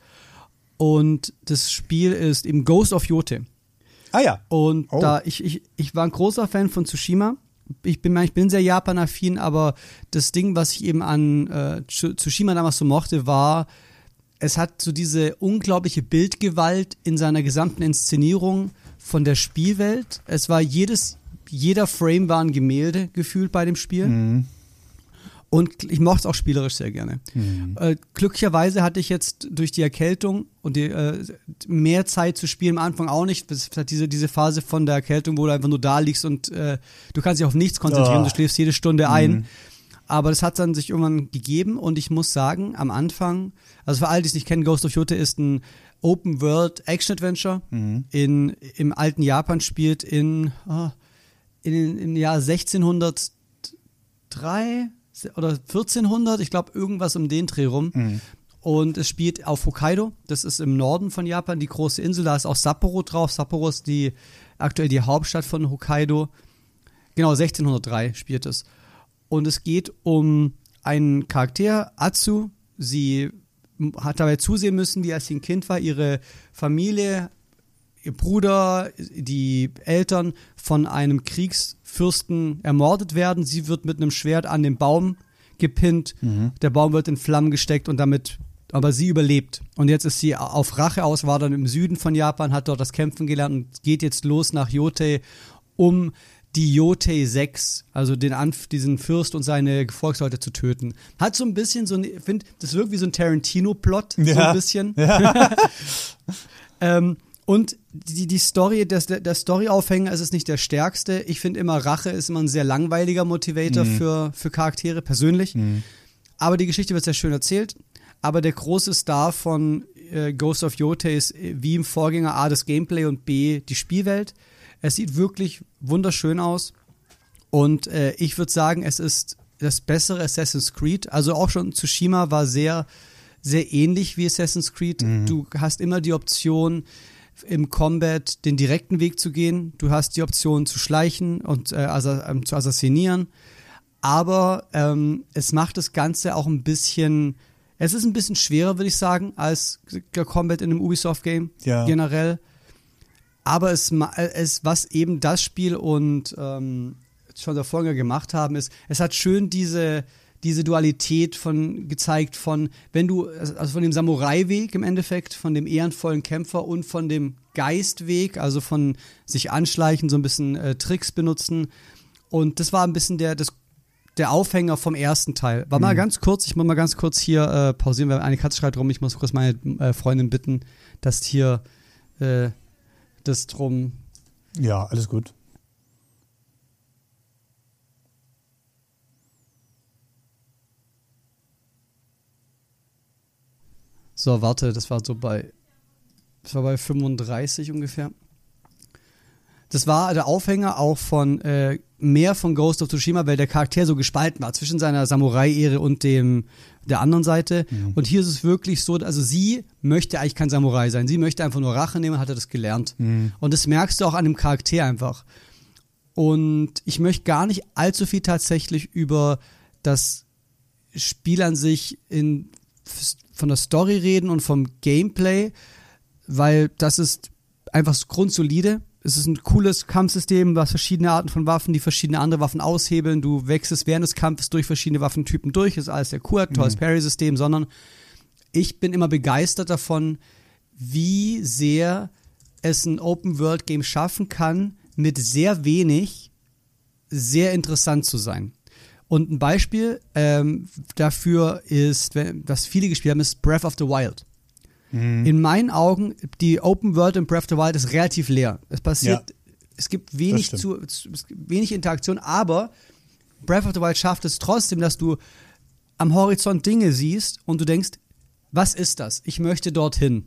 Und das Spiel ist eben Ghost of Yote. Ah ja. Und Oh. da ich, ich, ich war ein großer Fan von Tsushima. Ich bin, ich bin sehr Japan-affin, aber das Ding, was ich eben an äh, Tsushima damals so mochte, war, es hat so diese unglaubliche Bildgewalt in seiner gesamten Inszenierung von der Spielwelt. Es war jedes, jeder Frame war ein Gemälde gefühlt bei dem Spiel. Mhm. Und ich mochte es auch spielerisch sehr gerne. Mhm. Äh, glücklicherweise hatte ich jetzt durch die Erkältung und die, äh, mehr Zeit zu spielen, am Anfang auch nicht. Das hat diese, diese Phase von der Erkältung, wo du einfach nur da liegst und äh, du kannst dich auf nichts konzentrieren, Oh. du schläfst jede Stunde ein. Mhm. Aber das hat dann sich irgendwann gegeben und ich muss sagen, am Anfang, also für alle, die es nicht kennen, Ghost of Yote ist ein Open-World-Action-Adventure Mhm. in, im alten Japan, spielt in, ah, in, im Jahr sechzehnhundertdrei oder vierzehnhundert, ich glaube irgendwas um den Dreh rum. Mhm. Und es spielt auf Hokkaido, das ist im Norden von Japan, die große Insel, da ist auch Sapporo drauf. Sapporo ist die, aktuell die Hauptstadt von Hokkaido. Genau, sechzehnhundertdrei spielt es. Und es geht um einen Charakter, Atsu. Sie hat dabei zusehen müssen, wie als sie ein Kind war, ihre Familie, ihr Bruder, die Eltern von einem Kriegsfürsten ermordet werden. Sie wird mit einem Schwert an den Baum gepinnt. Mhm. Der Baum wird in Flammen gesteckt und damit, aber sie überlebt. Und jetzt ist sie auf Rache aus, war dann im Süden von Japan, hat dort das Kämpfen gelernt und geht jetzt los nach Yote, um die Yote sechs, also den Anf- diesen Fürst und seine Gefolgsleute zu töten. Hat so ein bisschen so ein, ich finde, das wirkt wie so ein Tarantino-Plot, so Ja. ein bisschen. Ja. ähm, und die, die Story, das, der, der Story-Aufhänger ist es nicht der stärkste. Ich finde immer, Rache ist immer ein sehr langweiliger Motivator Mhm. für, für Charaktere, persönlich. Mhm. Aber die Geschichte wird sehr schön erzählt. Aber der große Star von äh, Ghost of Yote ist äh, wie im Vorgänger A, das Gameplay und B, die Spielwelt. Es sieht wirklich wunderschön aus. Und äh, ich würde sagen, es ist das bessere Assassin's Creed. Also auch schon Tsushima war sehr, sehr ähnlich wie Assassin's Creed. Mhm. Du hast immer die Option, im Combat den direkten Weg zu gehen. Du hast die Option zu schleichen und äh, assa- ähm, zu assassinieren. Aber ähm, es macht das Ganze auch ein bisschen Es ist ein bisschen schwerer, würde ich sagen, als Combat in einem Ubisoft-Game ja. generell. Aber es, es, was eben das Spiel und ähm, schon der Vorgänger gemacht haben, ist, es hat schön diese, diese Dualität von gezeigt von, wenn du, also von dem Samurai-Weg im Endeffekt, von dem ehrenvollen Kämpfer und von dem Geistweg, also von sich anschleichen, so ein bisschen äh, Tricks benutzen. Und das war ein bisschen der, das, der Aufhänger vom ersten Teil. War mhm. mal ganz kurz, ich muss mal ganz kurz hier äh, pausieren, weil eine Katze schreit rum, ich muss kurz meine äh, Freundin bitten, dass hier äh, das drum. Ja, alles gut. So, warte, das war so bei, das war bei fünfunddreißig ungefähr. Das war der Aufhänger auch von äh, mehr von Ghost of Tsushima, weil der Charakter so gespalten war zwischen seiner Samurai-Ehre und dem der anderen Seite. Mhm. Und hier ist es wirklich so, also sie möchte eigentlich kein Samurai sein. Sie möchte einfach nur Rache nehmen, hat er das gelernt. Mhm. Und das merkst du auch an dem Charakter einfach. Und ich möchte gar nicht allzu viel tatsächlich über das Spiel an sich in von der Story reden und vom Gameplay, weil das ist einfach grundsolide. Es ist ein cooles Kampfsystem, du hast verschiedene Arten von Waffen, die verschiedene andere Waffen aushebeln. Du wechselst während des Kampfes durch verschiedene Waffentypen durch. Das ist alles sehr cool, tolles mhm. Parry-System, sondern ich bin immer begeistert davon, wie sehr es ein Open-World-Game schaffen kann, mit sehr wenig sehr interessant zu sein. Und ein Beispiel ähm, dafür ist, was viele gespielt haben, ist Breath of the Wild. Mhm. In meinen Augen, die Open World in Breath of the Wild ist relativ leer. Es passiert, ja, es gibt wenig zu, es gibt wenig Interaktion, aber Breath of the Wild schafft es trotzdem, dass du am Horizont Dinge siehst und du denkst, was ist das? Ich möchte dorthin.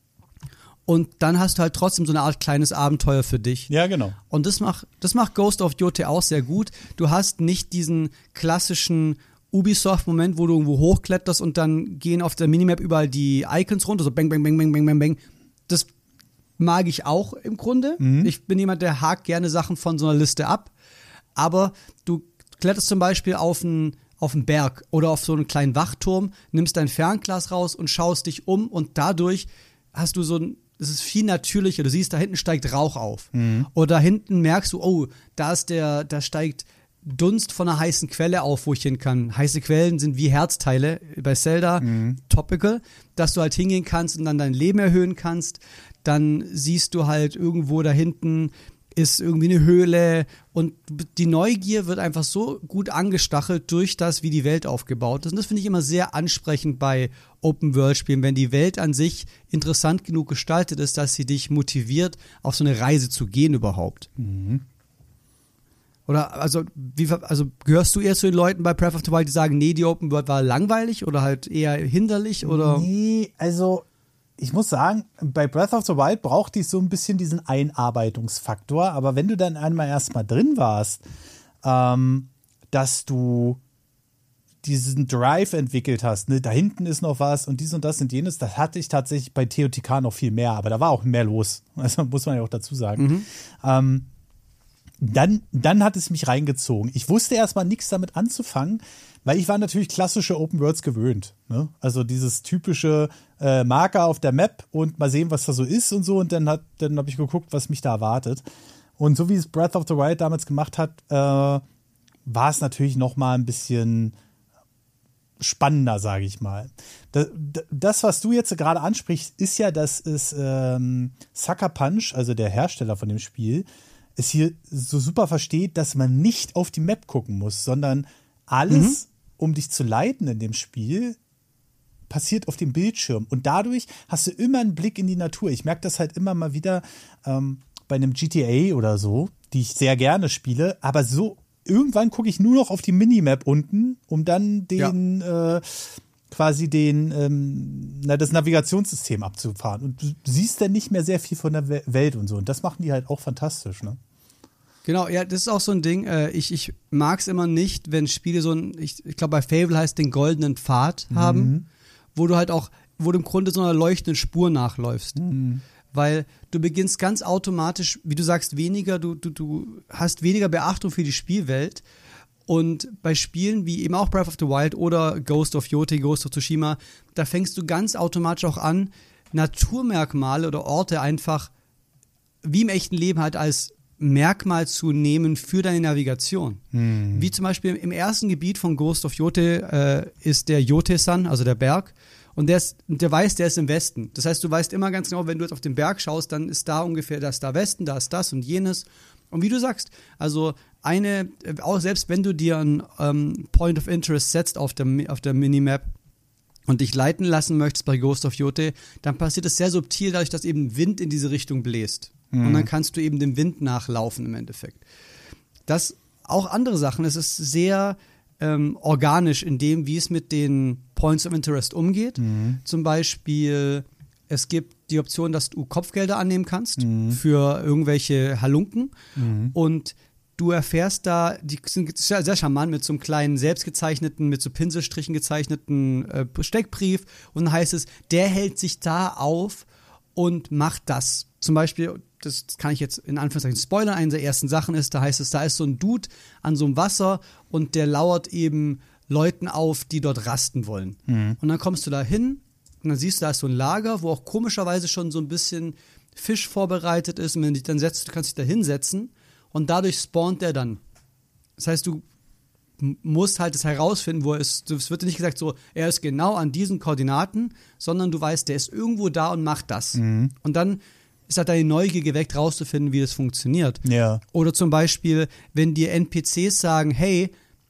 Und dann hast du halt trotzdem so eine Art kleines Abenteuer für dich. Ja, genau. Und das macht, das macht Ghost of Yotei auch sehr gut. Du hast nicht diesen klassischen Ubisoft-Moment, wo du irgendwo hochkletterst und dann gehen auf der Minimap überall die Icons runter, so bang, bang, bang, bang, bang, bang, bang. Das mag ich auch im Grunde. Mhm. Ich bin jemand, der hakt gerne Sachen von so einer Liste ab. Aber du kletterst zum Beispiel auf einen, auf einen Berg oder auf so einen kleinen Wachturm, nimmst dein Fernglas raus und schaust dich um und dadurch hast du so ein es ist viel natürlicher. Du siehst, da hinten steigt Rauch auf. Mhm. Oder da hinten merkst du, oh, da ist der, da steigt Dunst von einer heißen Quelle auf, wo ich hin kann. Heiße Quellen sind wie Herzteile bei Zelda, mhm. topical, dass du halt hingehen kannst und dann dein Leben erhöhen kannst. Dann siehst du halt irgendwo da hinten ist irgendwie eine Höhle und die Neugier wird einfach so gut angestachelt durch das, wie die Welt aufgebaut ist. Und das finde ich immer sehr ansprechend bei Open-World-Spielen, wenn die Welt an sich interessant genug gestaltet ist, dass sie dich motiviert, auf so eine Reise zu gehen überhaupt. Mhm. Oder, also, wie, also, gehörst du eher zu den Leuten bei Breath of the Wild, die sagen, nee, die Open World war langweilig oder halt eher hinderlich, oder? Nee, also, ich muss sagen, bei Breath of the Wild braucht die so ein bisschen diesen Einarbeitungsfaktor, aber wenn du dann einmal erstmal drin warst, ähm, dass du diesen Drive entwickelt hast, ne, da hinten ist noch was und dies und das und jenes, das hatte ich tatsächlich bei T O T K noch viel mehr, aber da war auch mehr los, also muss man ja auch dazu sagen. Mhm. Ähm, dann, dann hat es mich reingezogen. Ich wusste erstmal nichts damit anzufangen, weil ich war natürlich klassische Open Worlds gewöhnt. Ne? Also dieses typische äh, Marker auf der Map und mal sehen, was da so ist und so. Und dann, hat, dann habe ich geguckt, was mich da erwartet. Und so wie es Breath of the Wild damals gemacht hat, äh, war es natürlich noch mal ein bisschen spannender, sage ich mal. Das, das, was du jetzt gerade ansprichst, ist ja, dass es ähm, Sucker Punch, also der Hersteller von dem Spiel, es hier so super versteht, dass man nicht auf die Map gucken muss, sondern alles, mhm. um dich zu leiten in dem Spiel, passiert auf dem Bildschirm. Und dadurch hast du immer einen Blick in die Natur. Ich merke das halt immer mal wieder ähm, bei einem G T A oder so, die ich sehr gerne spiele, aber so irgendwann gucke ich nur noch auf die Minimap unten, um dann den ja. äh, quasi den ähm, na, das Navigationssystem abzufahren. Und du siehst dann nicht mehr sehr viel von der Welt und so. Und das machen die halt auch fantastisch, ne? Genau, ja, das ist auch so ein Ding. Äh, ich ich mag es immer nicht, wenn Spiele so ein, ich, ich glaube bei Fable heißt den goldenen Pfad mhm. haben, wo du halt auch, wo du im Grunde so einer leuchtenden Spur nachläufst. Mhm. Weil du beginnst ganz automatisch, wie du sagst, weniger, du, du, du hast weniger Beachtung für die Spielwelt Und bei Spielen wie eben auch Breath of the Wild oder Ghost of Yotei, Ghost of Tsushima, da fängst du ganz automatisch auch an, Naturmerkmale oder Orte einfach wie im echten Leben halt als Merkmal zu nehmen für deine Navigation. Hm. Wie zum Beispiel im ersten Gebiet von Ghost of Yotei äh, ist der Yotei-san, also der Berg. Und der, ist, der weiß, der ist im Westen. Das heißt, du weißt immer ganz genau, wenn du jetzt auf den Berg schaust, dann ist da ungefähr, da ist da Westen, da ist das und jenes. Und wie du sagst, also eine, auch selbst wenn du dir einen ähm, Point of Interest setzt auf der, auf der Minimap und dich leiten lassen möchtest bei Ghost of Yotei, dann passiert es sehr subtil, dadurch, dass eben Wind in diese Richtung bläst. Mhm. Und dann kannst du eben dem Wind nachlaufen im Endeffekt. Das auch andere Sachen, es ist sehr ähm, organisch in dem, wie es mit den Points of Interest umgeht. Mhm. Zum Beispiel, es gibt die Option, dass du Kopfgelder annehmen kannst mhm. für irgendwelche Halunken. Mhm. Und du erfährst da, die sind sehr, sehr charmant mit so einem kleinen selbstgezeichneten, mit so Pinselstrichen gezeichneten äh, Steckbrief. Und dann heißt es, der hält sich da auf und macht das. Zum Beispiel, das kann ich jetzt in Anführungszeichen spoilern, eine der ersten Sachen ist, da heißt es, da ist so ein Dude an so einem Wasser und der lauert eben Leuten auf, die dort rasten wollen. Mhm. Und dann kommst du da hin und dann siehst du, da ist so ein Lager, wo auch komischerweise schon so ein bisschen Fisch vorbereitet ist. Und wenn du dich dann setzt, du kannst dich da hinsetzen und dadurch spawnt der dann. Das heißt, du musst halt das herausfinden, wo er ist. Es wird dir nicht gesagt, so, er ist genau an diesen Koordinaten, sondern du weißt, der ist irgendwo da und macht das. Mhm. Und dann ist halt deine Neugier geweckt, rauszufinden, wie das funktioniert. Ja. Oder zum Beispiel, wenn dir N P Cs sagen, hey,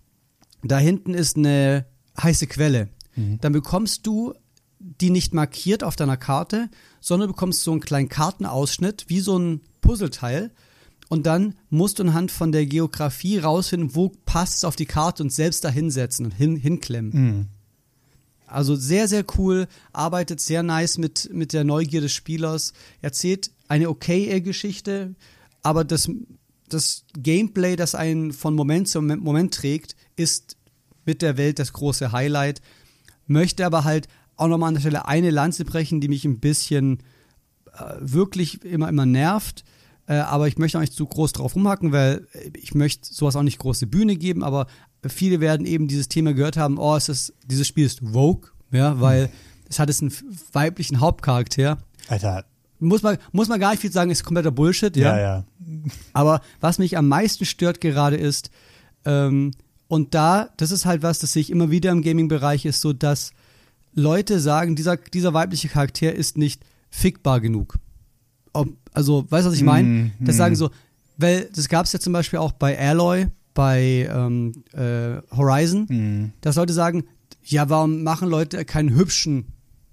da hinten ist eine heiße Quelle, mhm. dann bekommst du die nicht markiert auf deiner Karte, sondern du bekommst so einen kleinen Kartenausschnitt, wie so ein Puzzleteil. Und dann musst du anhand von der Geografie rausfinden, wo passt es auf die Karte und selbst da hinsetzen und hin, hinklemmen. Mhm. Also sehr, sehr cool, arbeitet sehr nice mit, mit der Neugier des Spielers, erzählt eine okay Geschichte, aber das, das Gameplay, das einen von Moment zu Moment trägt, ist mit der Welt das große Highlight. Möchte aber halt auch nochmal an der Stelle eine Lanze brechen, die mich ein bisschen äh, wirklich immer, immer nervt. Äh, aber ich möchte auch nicht zu groß drauf rumhacken, weil ich möchte sowas auch nicht große Bühne geben, aber viele werden eben dieses Thema gehört haben, oh, es ist, dieses Spiel ist woke, ja, weil mhm. es hat jetzt einen weiblichen Hauptcharakter. Alter. Muss man, muss man gar nicht viel sagen, ist kompletter Bullshit, ja. Ja, ja. Aber was mich am meisten stört gerade ist, ähm, und da, das ist halt was, das sehe ich immer wieder im Gaming-Bereich, ist so, dass Leute sagen, dieser, dieser weibliche Charakter ist nicht fickbar genug. Ob, also, weißt du, was ich meine? Mm, das mm. sagen so, weil das gab es ja zum Beispiel auch bei Alloy, bei ähm, äh, Horizon, mm. dass Leute sagen, ja, warum machen Leute keinen hübschen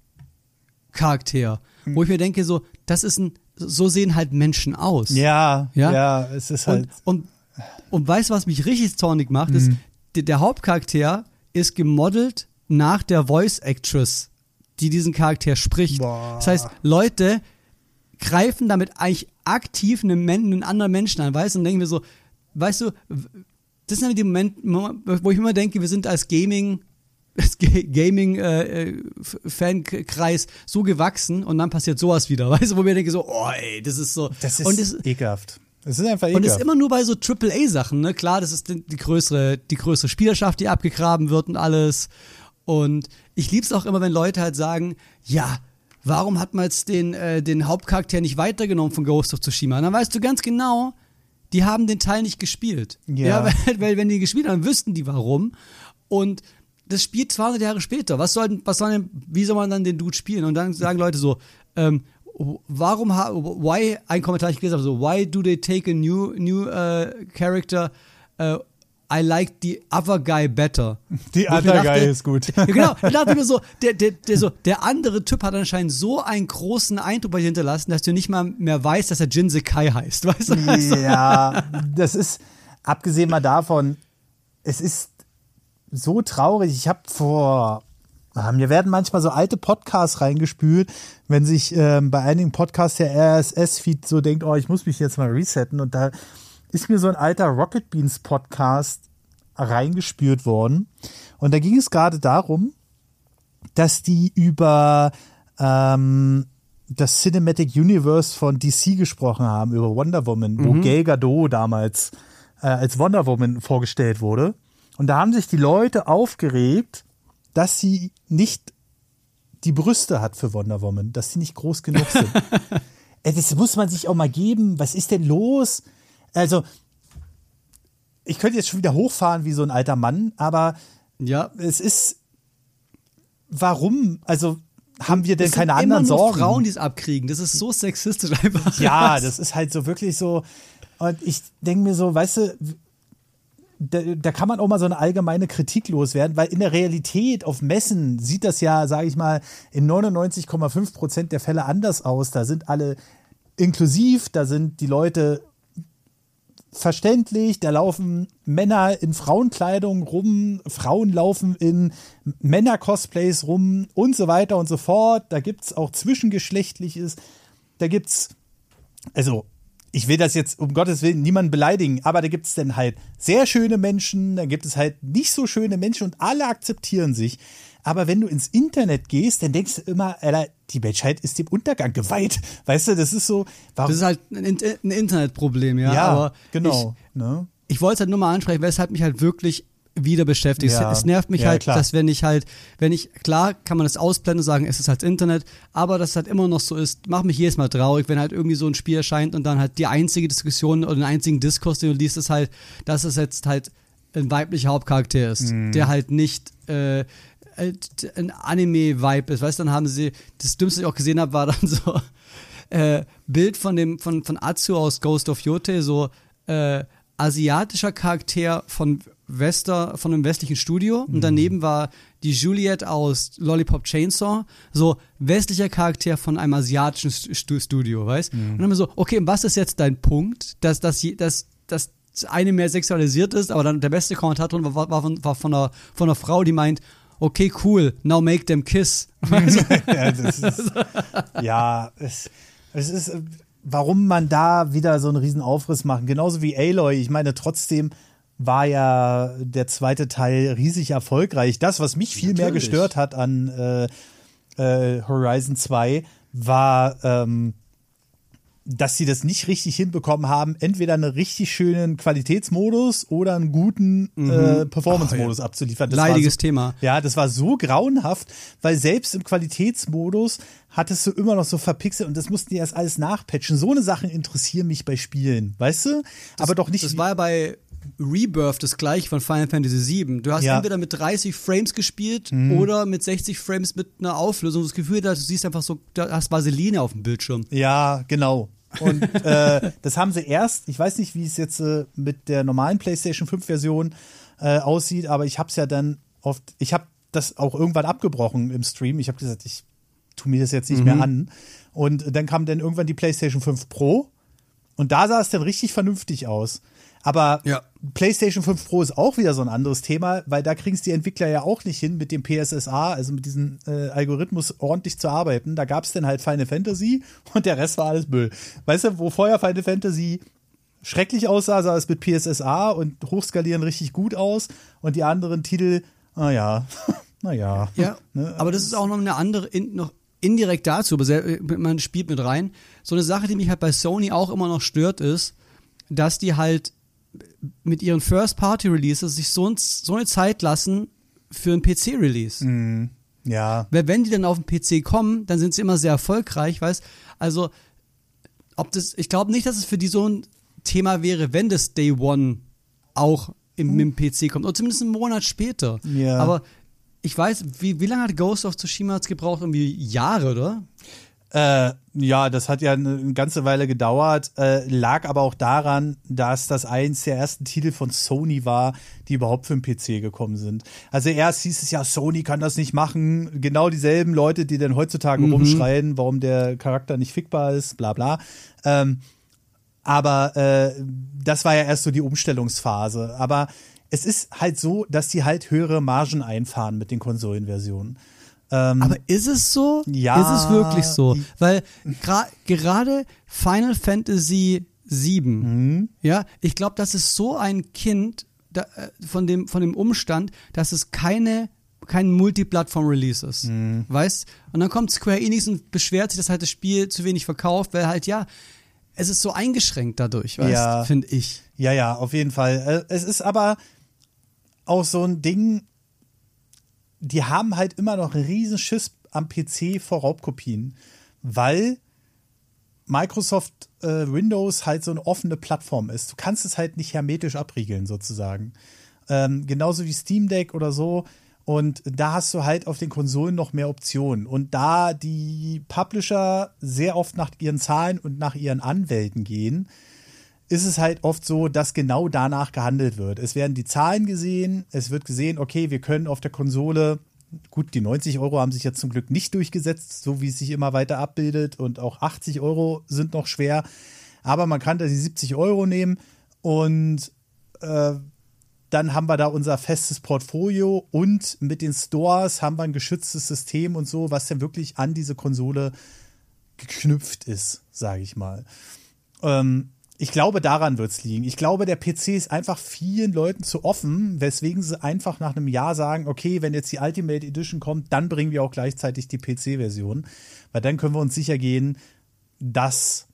Charakter? Mm. Wo ich mir denke, so, das ist ein, so sehen halt Menschen aus. Ja, ja, ja es ist halt. Und, und, und weißt du, was mich richtig zornig macht, mm. ist, der, der Hauptcharakter ist gemodelt nach der Voice Actress, die diesen Charakter spricht. Boah. Das heißt, Leute greifen damit eigentlich aktiv einen, einen anderen Menschen an, weißt du, und denken wir so, weißt du, das sind die Momente, wo ich immer denke, wir sind als Gaming, als Gaming-Fankreis äh, so gewachsen und dann passiert sowas wieder, weißt du, wo wir denken so, oh ey, das ist so. Das ist und das, ekelhaft. Das ist einfach ekelhaft. Und das ist immer nur bei so Triple A Sachen, ne? Klar, das ist die größere, die größere Spielerschaft, die abgegraben wird und alles. Und ich lieb's auch immer, wenn Leute halt sagen, ja, warum hat man jetzt den, äh, den Hauptcharakter nicht weitergenommen von Ghost of Tsushima? Und dann weißt du ganz genau, die haben den Teil nicht gespielt. Ja. Ja, weil, weil wenn die gespielt haben, wüssten die warum. Und das spielt zweihundert Jahre später. Was soll, was soll denn, wie soll man dann den Dude spielen? Und dann sagen Leute so, ähm, warum, why, ein Kommentar, ich gelesen habe, so, why do they take a new, new uh, character, uh, I like the other guy better. Die other dachte, guy ist gut. Ja, genau, da dachte ich mir so der, der, der so, der andere Typ hat anscheinend so einen großen Eindruck bei dir hinterlassen, dass du nicht mal mehr weißt, dass er Jin Sakai heißt, weißt du? Ja, das ist, abgesehen mal davon, es ist so traurig. Ich habe vor, mir werden manchmal so alte Podcasts reingespült, wenn sich ähm, bei einigen Podcasts der R S S-Feed so denkt, oh, ich muss mich jetzt mal resetten, und da ist mir so ein alter Rocket Beans Podcast reingespürt worden. Und da ging es gerade darum, dass die über ähm, das Cinematic Universe von D C gesprochen haben, über Wonder Woman, mhm. wo Gal Gadot damals äh, als Wonder Woman vorgestellt wurde. Und da haben sich die Leute aufgeregt, dass sie nicht die Brüste hat für Wonder Woman, dass sie nicht groß genug sind. Das muss man sich auch mal geben. Was ist denn los? Also, ich könnte jetzt schon wieder hochfahren wie so ein alter Mann, aber ja. es ist, warum? Also, haben wir denn es keine sind anderen immer nur Sorgen? Frauen, die es abkriegen. Das ist so sexistisch einfach. Ja, das ist halt so wirklich so. Und ich denke mir so, weißt du, da, da kann man auch mal so eine allgemeine Kritik loswerden, weil in der Realität auf Messen sieht das ja, sage ich mal, in neunundneunzig Komma fünf Prozent der Fälle anders aus. Da sind alle inklusiv, da sind die Leute verständlich, da laufen Männer in Frauenkleidung rum, Frauen laufen in Männer-Cosplays rum und so weiter und so fort. Da gibt's auch Zwischengeschlechtliches, da gibt's, also ich will das jetzt um Gottes Willen niemanden beleidigen, aber da gibt's dann halt sehr schöne Menschen, da gibt es halt nicht so schöne Menschen und alle akzeptieren sich. Aber wenn du ins Internet gehst, dann denkst du immer, Alter, die Menschheit ist dem Untergang geweiht. Weißt du, das ist so. Warum? Das ist halt ein, ein Internetproblem, ja. Ja, aber genau. Ich, ne? ich wollte es halt nur mal ansprechen, weil es halt mich halt wirklich wieder beschäftigt. Ja. Es nervt mich ja, halt, klar. dass wenn ich halt, wenn ich, klar kann man das ausblenden und sagen, es ist halt Internet, aber dass es halt immer noch so ist, macht mich jedes Mal traurig, wenn halt irgendwie so ein Spiel erscheint und dann halt die einzige Diskussion oder den einzigen Diskurs, den du liest, ist halt, dass es jetzt halt ein weiblicher Hauptcharakter ist, Mhm. der halt nicht äh, ein Anime-Vibe ist, weißt du, dann haben sie, das Dümmste, was ich auch gesehen habe, war dann so äh, Bild von dem, von, von Atsu aus Ghost of Yote, so äh, asiatischer Charakter von Wester, von einem westlichen Studio Mhm. und daneben war die Juliette aus Lollipop Chainsaw, so westlicher Charakter von einem asiatischen Stu- Studio, weißt? Mhm. Und dann haben wir so, okay, was ist jetzt dein Punkt, dass das dass, dass das eine mehr sexualisiert ist, aber dann der beste Kommentar drin war, war, von, war von, einer, von einer Frau, die meint, okay, cool, now make them kiss. ja, das ist, ja es, es ist, warum man da wieder so einen riesen Aufriss machen, genauso wie Aloy, ich meine, trotzdem war ja der zweite Teil riesig erfolgreich. Das, was mich viel mehr Natürlich. gestört hat an äh, äh, Horizon zwei, war, ähm, dass sie das nicht richtig hinbekommen haben, entweder einen richtig schönen Qualitätsmodus oder einen guten Mhm. äh, Performance-Modus Oh, ja. abzuliefern. Das Leidiges war so, Thema. Ja, das war so grauenhaft, weil selbst im Qualitätsmodus hattest du immer noch so verpixelt und das mussten die erst alles nachpatchen. So eine Sachen interessieren mich bei Spielen, weißt du? Aber doch nicht. Das war ja bei Rebirth das gleiche von Final Fantasy sieben. Du hast Ja. entweder mit dreißig Frames gespielt Mhm. oder mit sechzig Frames mit einer Auflösung. Das Gefühl, dass du siehst einfach so, du hast Vaseline auf dem Bildschirm. Ja, genau. Und äh, das haben sie erst, ich weiß nicht, wie es jetzt äh, mit der normalen PlayStation fünf Version äh, aussieht, aber ich habe es ja dann oft, ich habe das auch irgendwann abgebrochen im Stream. Ich habe gesagt, ich tu mir das jetzt nicht Mhm. mehr an. Und dann kam dann irgendwann die PlayStation fünf Pro und da sah es dann richtig vernünftig aus. Aber Ja. PlayStation fünf Pro ist auch wieder so ein anderes Thema, weil da kriegen es die Entwickler ja auch nicht hin, mit dem P S S A, also mit diesem äh, Algorithmus ordentlich zu arbeiten. Da gab es dann halt Final Fantasy und der Rest war alles Müll. Weißt du, wo vorher Final Fantasy schrecklich aussah, sah es mit P S S A und hochskalieren richtig gut aus und die anderen Titel, naja, naja. Ja, Ne? aber das ist auch noch eine andere, in, noch indirekt dazu, aber sehr, man spielt mit rein. So eine Sache, die mich halt bei Sony auch immer noch stört, ist, dass die halt mit ihren First-Party-Releases sich so, ein, so eine Zeit lassen für ein P C-Release. Mm, ja. Weil wenn die dann auf den P C kommen, dann sind sie immer sehr erfolgreich, weißt? Also, ob das, ich glaube nicht, dass es für die so ein Thema wäre, wenn das Day One auch im, mit dem P C kommt. Oder zumindest einen Monat später. Ja. Aber ich weiß, wie, wie lange hat Ghost of Tsushima jetzt gebraucht? Irgendwie Jahre, oder? Äh, ja, das hat ja eine ganze Weile gedauert, äh, lag aber auch daran, dass das eins der ersten Titel von Sony war, die überhaupt für den P C gekommen sind. Also erst hieß es ja, Sony kann das nicht machen, genau dieselben Leute, die dann heutzutage Mhm. rumschreien, warum der Charakter nicht fickbar ist, bla bla. Ähm, aber äh, das war ja erst so die Umstellungsphase. Aber es ist halt so, dass die halt höhere Margen einfahren mit den Konsolenversionen. Ähm, Aber ist es so? Ja. Ist es wirklich so? Weil gra- gerade Final Fantasy sieben, Mhm. ja, ich glaube, das ist so ein Kind da, äh, von dem von dem Umstand, dass es keine kein Multiplattform-Release ist, Mhm. weißt? Und dann kommt Square Enix und beschwert sich, dass halt das Spiel zu wenig verkauft, weil halt ja, es ist so eingeschränkt dadurch, weißt? Ja. Finde ich. Ja, ja, auf jeden Fall. Äh, Es ist aber auch so ein Ding, die haben halt immer noch einen riesen Schiss am P C vor Raubkopien, weil Microsoft äh, Windows halt so eine offene Plattform ist. Du kannst es halt nicht hermetisch abriegeln, sozusagen. Ähm, genauso wie Steam Deck oder so. Und da hast du halt auf den Konsolen noch mehr Optionen. Und da die Publisher sehr oft nach ihren Zahlen und nach ihren Anwälten gehen, ist es halt oft so, dass genau danach gehandelt wird. Es werden die Zahlen gesehen, es wird gesehen, okay, wir können auf der Konsole, gut, die neunzig Euro haben sich jetzt zum Glück nicht durchgesetzt, so wie es sich immer weiter abbildet, und auch achtzig Euro sind noch schwer, aber man kann da die siebzig Euro nehmen und äh, dann haben wir da unser festes Portfolio und mit den Stores haben wir ein geschütztes System und so, was dann wirklich an diese Konsole geknüpft ist, sage ich mal. Ähm, Ich glaube, daran wird es liegen. Ich glaube, der P C ist einfach vielen Leuten zu offen, weswegen sie einfach nach einem Jahr sagen, okay, wenn jetzt die Ultimate Edition kommt, dann bringen wir auch gleichzeitig die P C-Version. Weil dann können wir uns sicher gehen, dass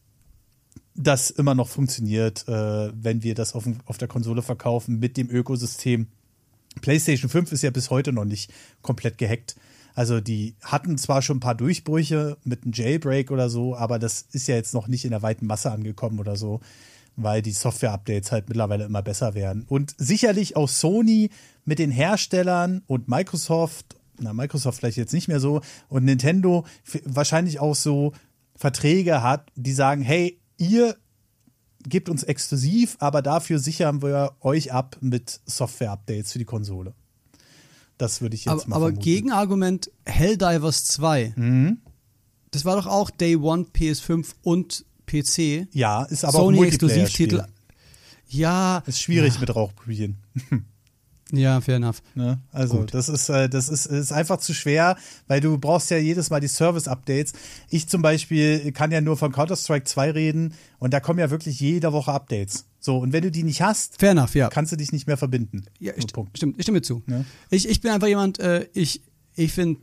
das immer noch funktioniert, äh, wenn wir das auf, auf der Konsole verkaufen mit dem Ökosystem. PlayStation fünf ist ja bis heute noch nicht komplett gehackt. Also die hatten zwar schon ein paar Durchbrüche mit einem Jailbreak oder so, aber das ist ja jetzt noch nicht in der weiten Masse angekommen oder so, weil die Software-Updates halt mittlerweile immer besser werden. Und sicherlich auch Sony mit den Herstellern und Microsoft, na Microsoft vielleicht jetzt nicht mehr so, und Nintendo wahrscheinlich auch so Verträge hat, die sagen, hey, ihr gebt uns exklusiv, aber dafür sichern wir euch ab mit Software-Updates für die Konsole. Das würde ich jetzt aber, mal aber vermuten. Gegenargument Helldivers zwei. Mhm. Das war doch auch Day One P S fünf und P C. Ja, ist aber Sony auch ein Multiplayer-Spiel. Exklusivtitel. Ja. Ist schwierig ja. mit Rauchkopien. Ja, fair enough. Ne? Also Gut. das ist äh, das ist, ist einfach zu schwer, weil du brauchst ja jedes Mal die Service-Updates. Ich zum Beispiel kann ja nur von Counter-Strike zwei reden und da kommen ja wirklich jede Woche Updates. So, und wenn du die nicht hast, fair enough, ja. kannst du dich nicht mehr verbinden. Ja, So, st- Punkt. stimmt, ich stimme zu. Ja. Ich, ich bin einfach jemand, äh, ich, ich finde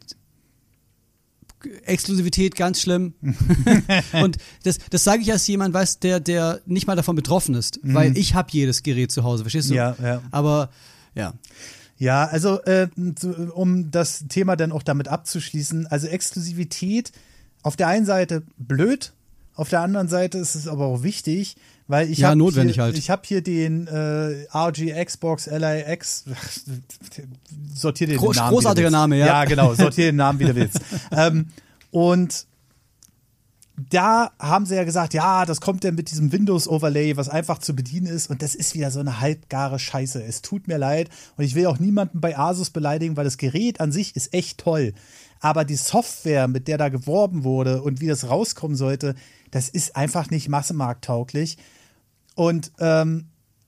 Exklusivität ganz schlimm. Und das, das sage ich als jemand, weiß, der, der nicht mal davon betroffen ist, Mhm. weil ich habe jedes Gerät zu Hause, verstehst du? Ja, ja. Aber ja. Ja, also äh, um das Thema dann auch damit abzuschließen, also Exklusivität auf der einen Seite blöd, auf der anderen Seite ist es aber auch wichtig, weil ich Ja, habe notwendig hier, halt. ich habe hier den äh, R G Xbox L I X, sortier dir den Groß- Namen. großartiger wie du willst. Name, ja. Ja, genau, sortier den Namen, wie du willst. ähm, und da haben sie ja gesagt, ja, das kommt ja mit diesem Windows-Overlay, was einfach zu bedienen ist. Und das ist wieder so eine halbgare Scheiße. Es tut mir leid. Und ich will auch niemanden bei Asus beleidigen, weil das Gerät an sich ist echt toll. Aber die Software, mit der da geworben wurde und wie das rauskommen sollte, das ist einfach nicht massenmarkttauglich. Und ähm,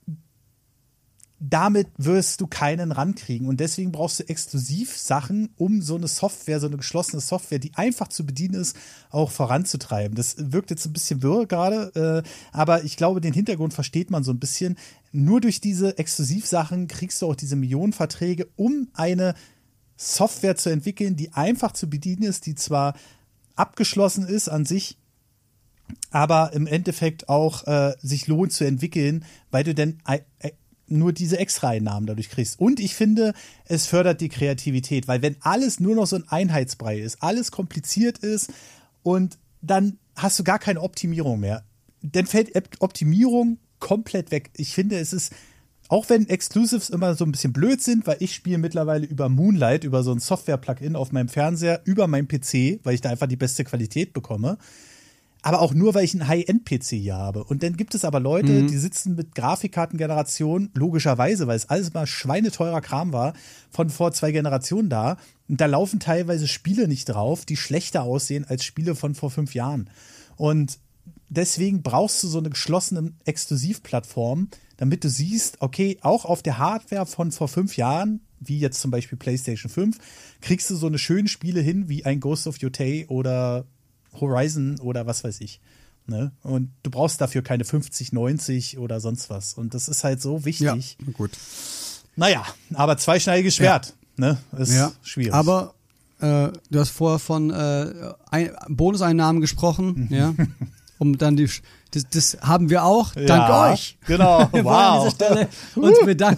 damit wirst du keinen rankriegen. Und deswegen brauchst du Exklusivsachen, um so eine Software, so eine geschlossene Software, die einfach zu bedienen ist, auch voranzutreiben. Das wirkt jetzt ein bisschen wirr gerade, äh, aber ich glaube, den Hintergrund versteht man so ein bisschen. Nur durch diese Exklusivsachen kriegst du auch diese Millionenverträge, um eine Software zu entwickeln, die einfach zu bedienen ist, die zwar abgeschlossen ist an sich, aber im Endeffekt auch äh, sich lohnt zu entwickeln, weil du dann äh, nur diese Extra-Einnahmen dadurch kriegst. Und ich finde, es fördert die Kreativität, weil wenn alles nur noch so ein Einheitsbrei ist, alles kompliziert ist und dann hast du gar keine Optimierung mehr, dann fällt Optimierung komplett weg. Ich finde, es ist, auch wenn Exclusives immer so ein bisschen blöd sind, weil ich spiele mittlerweile über Moonlight, über so ein Software-Plugin auf meinem Fernseher, über meinem P C, weil ich da einfach die beste Qualität bekomme. Aber auch nur, weil ich einen High-End-P C hier habe. Und dann gibt es aber Leute, mhm. die sitzen mit Grafikkartengenerationen, logischerweise, weil es alles mal schweineteurer Kram war, von vor zwei Generationen da. Und da laufen teilweise Spiele nicht drauf, die schlechter aussehen als Spiele von vor fünf Jahren. Und deswegen brauchst du so eine geschlossene Exklusivplattform, damit du siehst, okay, auch auf der Hardware von vor fünf Jahren, wie jetzt zum Beispiel PlayStation fünf, kriegst du so eine schöne Spiele hin, wie ein Ghost of Yotei oder Horizon oder was weiß ich. Ne? Und du brauchst dafür keine fünfzig, neunzig oder sonst was. Und das ist halt so wichtig. Ja, gut. Naja, aber zweischneidiges Schwert. Ja. Ne? Ist ja. schwierig. Aber äh, du hast vorher von äh, ein, Bonuseinnahmen gesprochen, ja. Um dann die, das, das haben wir auch, dank ja, euch. Genau, wir wow. wollen an dieser Stelle uns bedanken.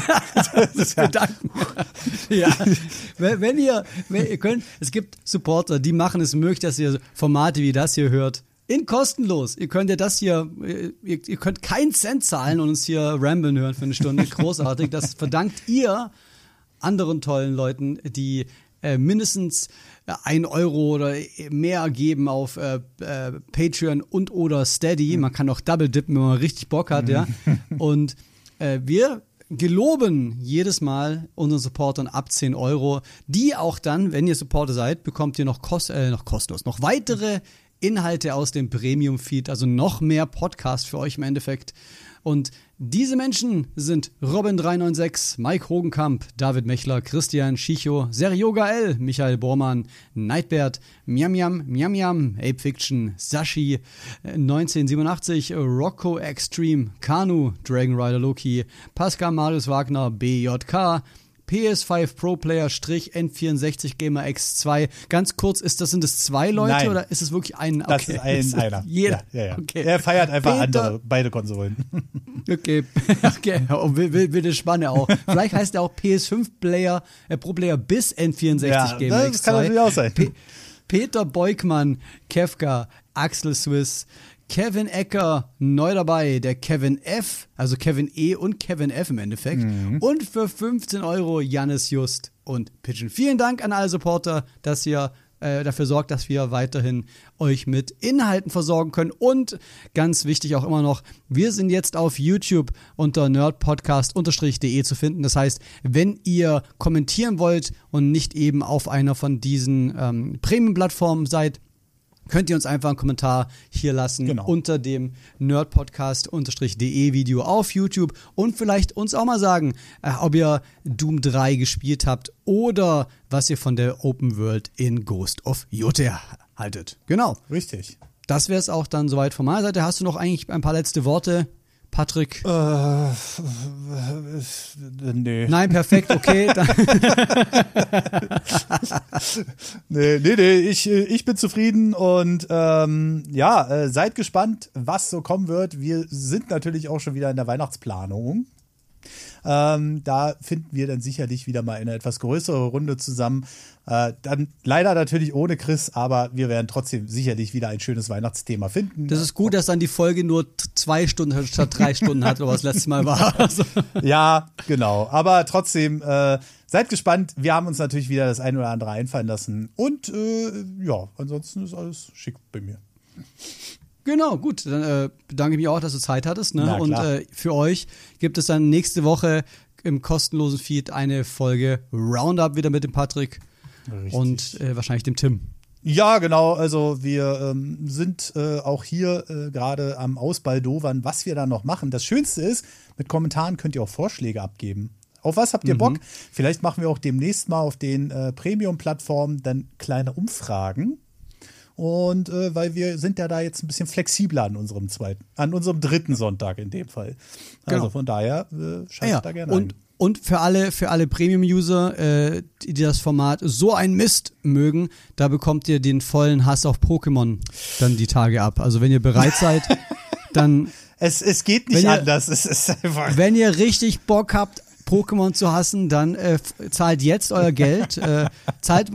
das bedanken. Ja. Wenn, wenn, ihr, wenn ihr könnt, es gibt Supporter, die machen es möglich, dass ihr Formate wie das hier hört. In kostenlos. Ihr könnt ja das hier, ihr, ihr könnt keinen Cent zahlen und uns hier ramblen hören für eine Stunde. Großartig. Das verdankt ihr anderen tollen Leuten, die äh, mindestens ein Euro oder mehr geben auf äh, äh, Patreon und oder Steady. Man kann auch Double dippen, wenn man richtig Bock hat, ja. Und äh, wir geloben jedes Mal unseren Supportern ab zehn Euro, die auch dann, wenn ihr Supporter seid, bekommt ihr noch, kost äh, noch kostenlos, noch weitere Inhalte aus dem Premium-Feed, also noch mehr Podcast für euch im Endeffekt. Und diese Menschen sind Robin drei neun sechs, Mike Hogenkamp, David Mechler, Christian Schicho, Seryoga L, Michael Bormann, Nightbert, Miam Miam, Miam Miam, Ape Fiction, Sashi, neunzehnhundertsiebenundachtzig, Rocco Extreme, Kanu, Dragon Rider Loki, Pascal Marius Wagner, B J K, P S fünf Pro Player N vierundsechzig Gamer X zwei. Ganz kurz, ist das, sind das zwei Leute Nein. oder ist es wirklich ein? Okay. Das ist ein, ist einer. Jeder. Ja, ja, ja. Okay. Er feiert einfach Peter. andere, beide Konsolen. Okay, okay. Oh, will, will, will das Spanne auch. Vielleicht heißt er auch P S fünf Player, äh, Pro Player bis N vierundsechzig Ja, Gamer das X zwei. kann natürlich auch sein. Pe Peter Beugmann, Kefka, Axel Swiss, Kevin Ecker, neu dabei, der Kevin F., also Kevin E. und Kevin F. im Endeffekt. Mhm. Und für fünfzehn Euro Jannis Just und Pigeon. Vielen Dank an alle Supporter, dass ihr äh, dafür sorgt, dass wir weiterhin euch mit Inhalten versorgen können. Und ganz wichtig auch immer noch, wir sind jetzt auf YouTube unter nerdpodcast de zu finden. Das heißt, wenn ihr kommentieren wollt und nicht eben auf einer von diesen ähm, Premium-Plattformen seid, könnt ihr uns einfach einen Kommentar hier lassen, genau, unter dem nerdpodcast-de Video auf YouTube und vielleicht uns auch mal sagen, äh, ob ihr Doom drei gespielt habt oder was ihr von der Open World in Ghost of Yotei haltet. Genau. Richtig. Das wäre es auch dann soweit von meiner Seite. Hast du noch eigentlich ein paar letzte Worte, Patrick? Äh, nee. Nein, perfekt, okay. nee, nee, nee, ich, ich bin zufrieden und ähm, ja, äh, seid gespannt, was so kommen wird. Wir sind natürlich auch schon wieder in der Weihnachtsplanung. Ähm, da finden wir dann sicherlich wieder mal eine etwas größere Runde zusammen. Äh, dann leider natürlich ohne Chris, aber wir werden trotzdem sicherlich wieder ein schönes Weihnachtsthema finden. Das ist gut, dass dann die Folge nur zwei Stunden statt drei Stunden hat, oder was das letzte Mal war. Also. Ja, genau. Aber trotzdem, äh, seid gespannt. Wir haben uns natürlich wieder das ein oder andere einfallen lassen. Und äh, ja, ansonsten ist alles schick bei mir. Genau, gut. Dann äh, bedanke ich mich auch, dass du Zeit hattest. Ne? Und äh, für euch gibt es dann nächste Woche im kostenlosen Feed eine Folge Roundup wieder mit dem Patrick. Richtig. Und äh, wahrscheinlich dem Tim. Ja, genau. Also wir ähm, sind äh, auch hier äh, gerade am Ausbaldowern, was wir da noch machen. Das Schönste ist, mit Kommentaren könnt ihr auch Vorschläge abgeben. Auf was habt ihr mhm. Bock? Vielleicht machen wir auch demnächst mal auf den äh, Premium-Plattformen dann kleine Umfragen. Und äh, weil wir sind ja da jetzt ein bisschen flexibler an unserem zweiten, an unserem dritten Sonntag in dem Fall. Also genau. Von daher äh, schaltet ja, da gerne und, ein. Und für alle, für alle Premium-User, äh, die, die das Format so ein Mist mögen, da bekommt ihr den vollen Hass auf Pokémon dann die Tage ab. Also wenn ihr bereit seid, dann... Es, es geht nicht ihr, anders. Es ist einfach wenn ihr richtig Bock habt, Pokémon zu hassen, dann äh, zahlt jetzt euer Geld. Äh, zahlt.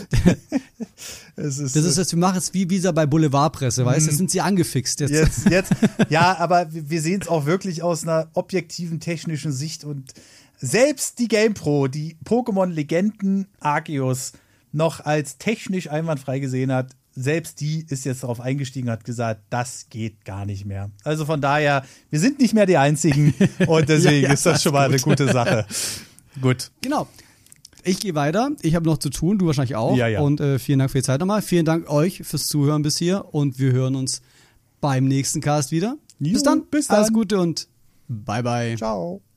es ist, das ist jetzt, wir machen es wie Visa bei Boulevardpresse, weißt du? Das sind sie angefixt jetzt. Jetzt, jetzt. Ja, aber wir sehen es auch wirklich aus einer objektiven technischen Sicht und selbst die GamePro, die Pokémon-Legenden Arceus noch als technisch einwandfrei gesehen hat, selbst die ist jetzt darauf eingestiegen und hat gesagt, das geht gar nicht mehr. Also von daher, wir sind nicht mehr die Einzigen und deswegen ja, ja, ist das schon mal gut. Eine gute Sache. Gut. Genau. Ich gehe weiter. Ich habe noch zu tun, du wahrscheinlich auch. Ja, ja. Und äh, vielen Dank für die Zeit nochmal. Vielen Dank euch fürs Zuhören bis hier und wir hören uns beim nächsten Cast wieder. Jo, bis dann. Bis dann. Alles Gute und bye bye. Ciao.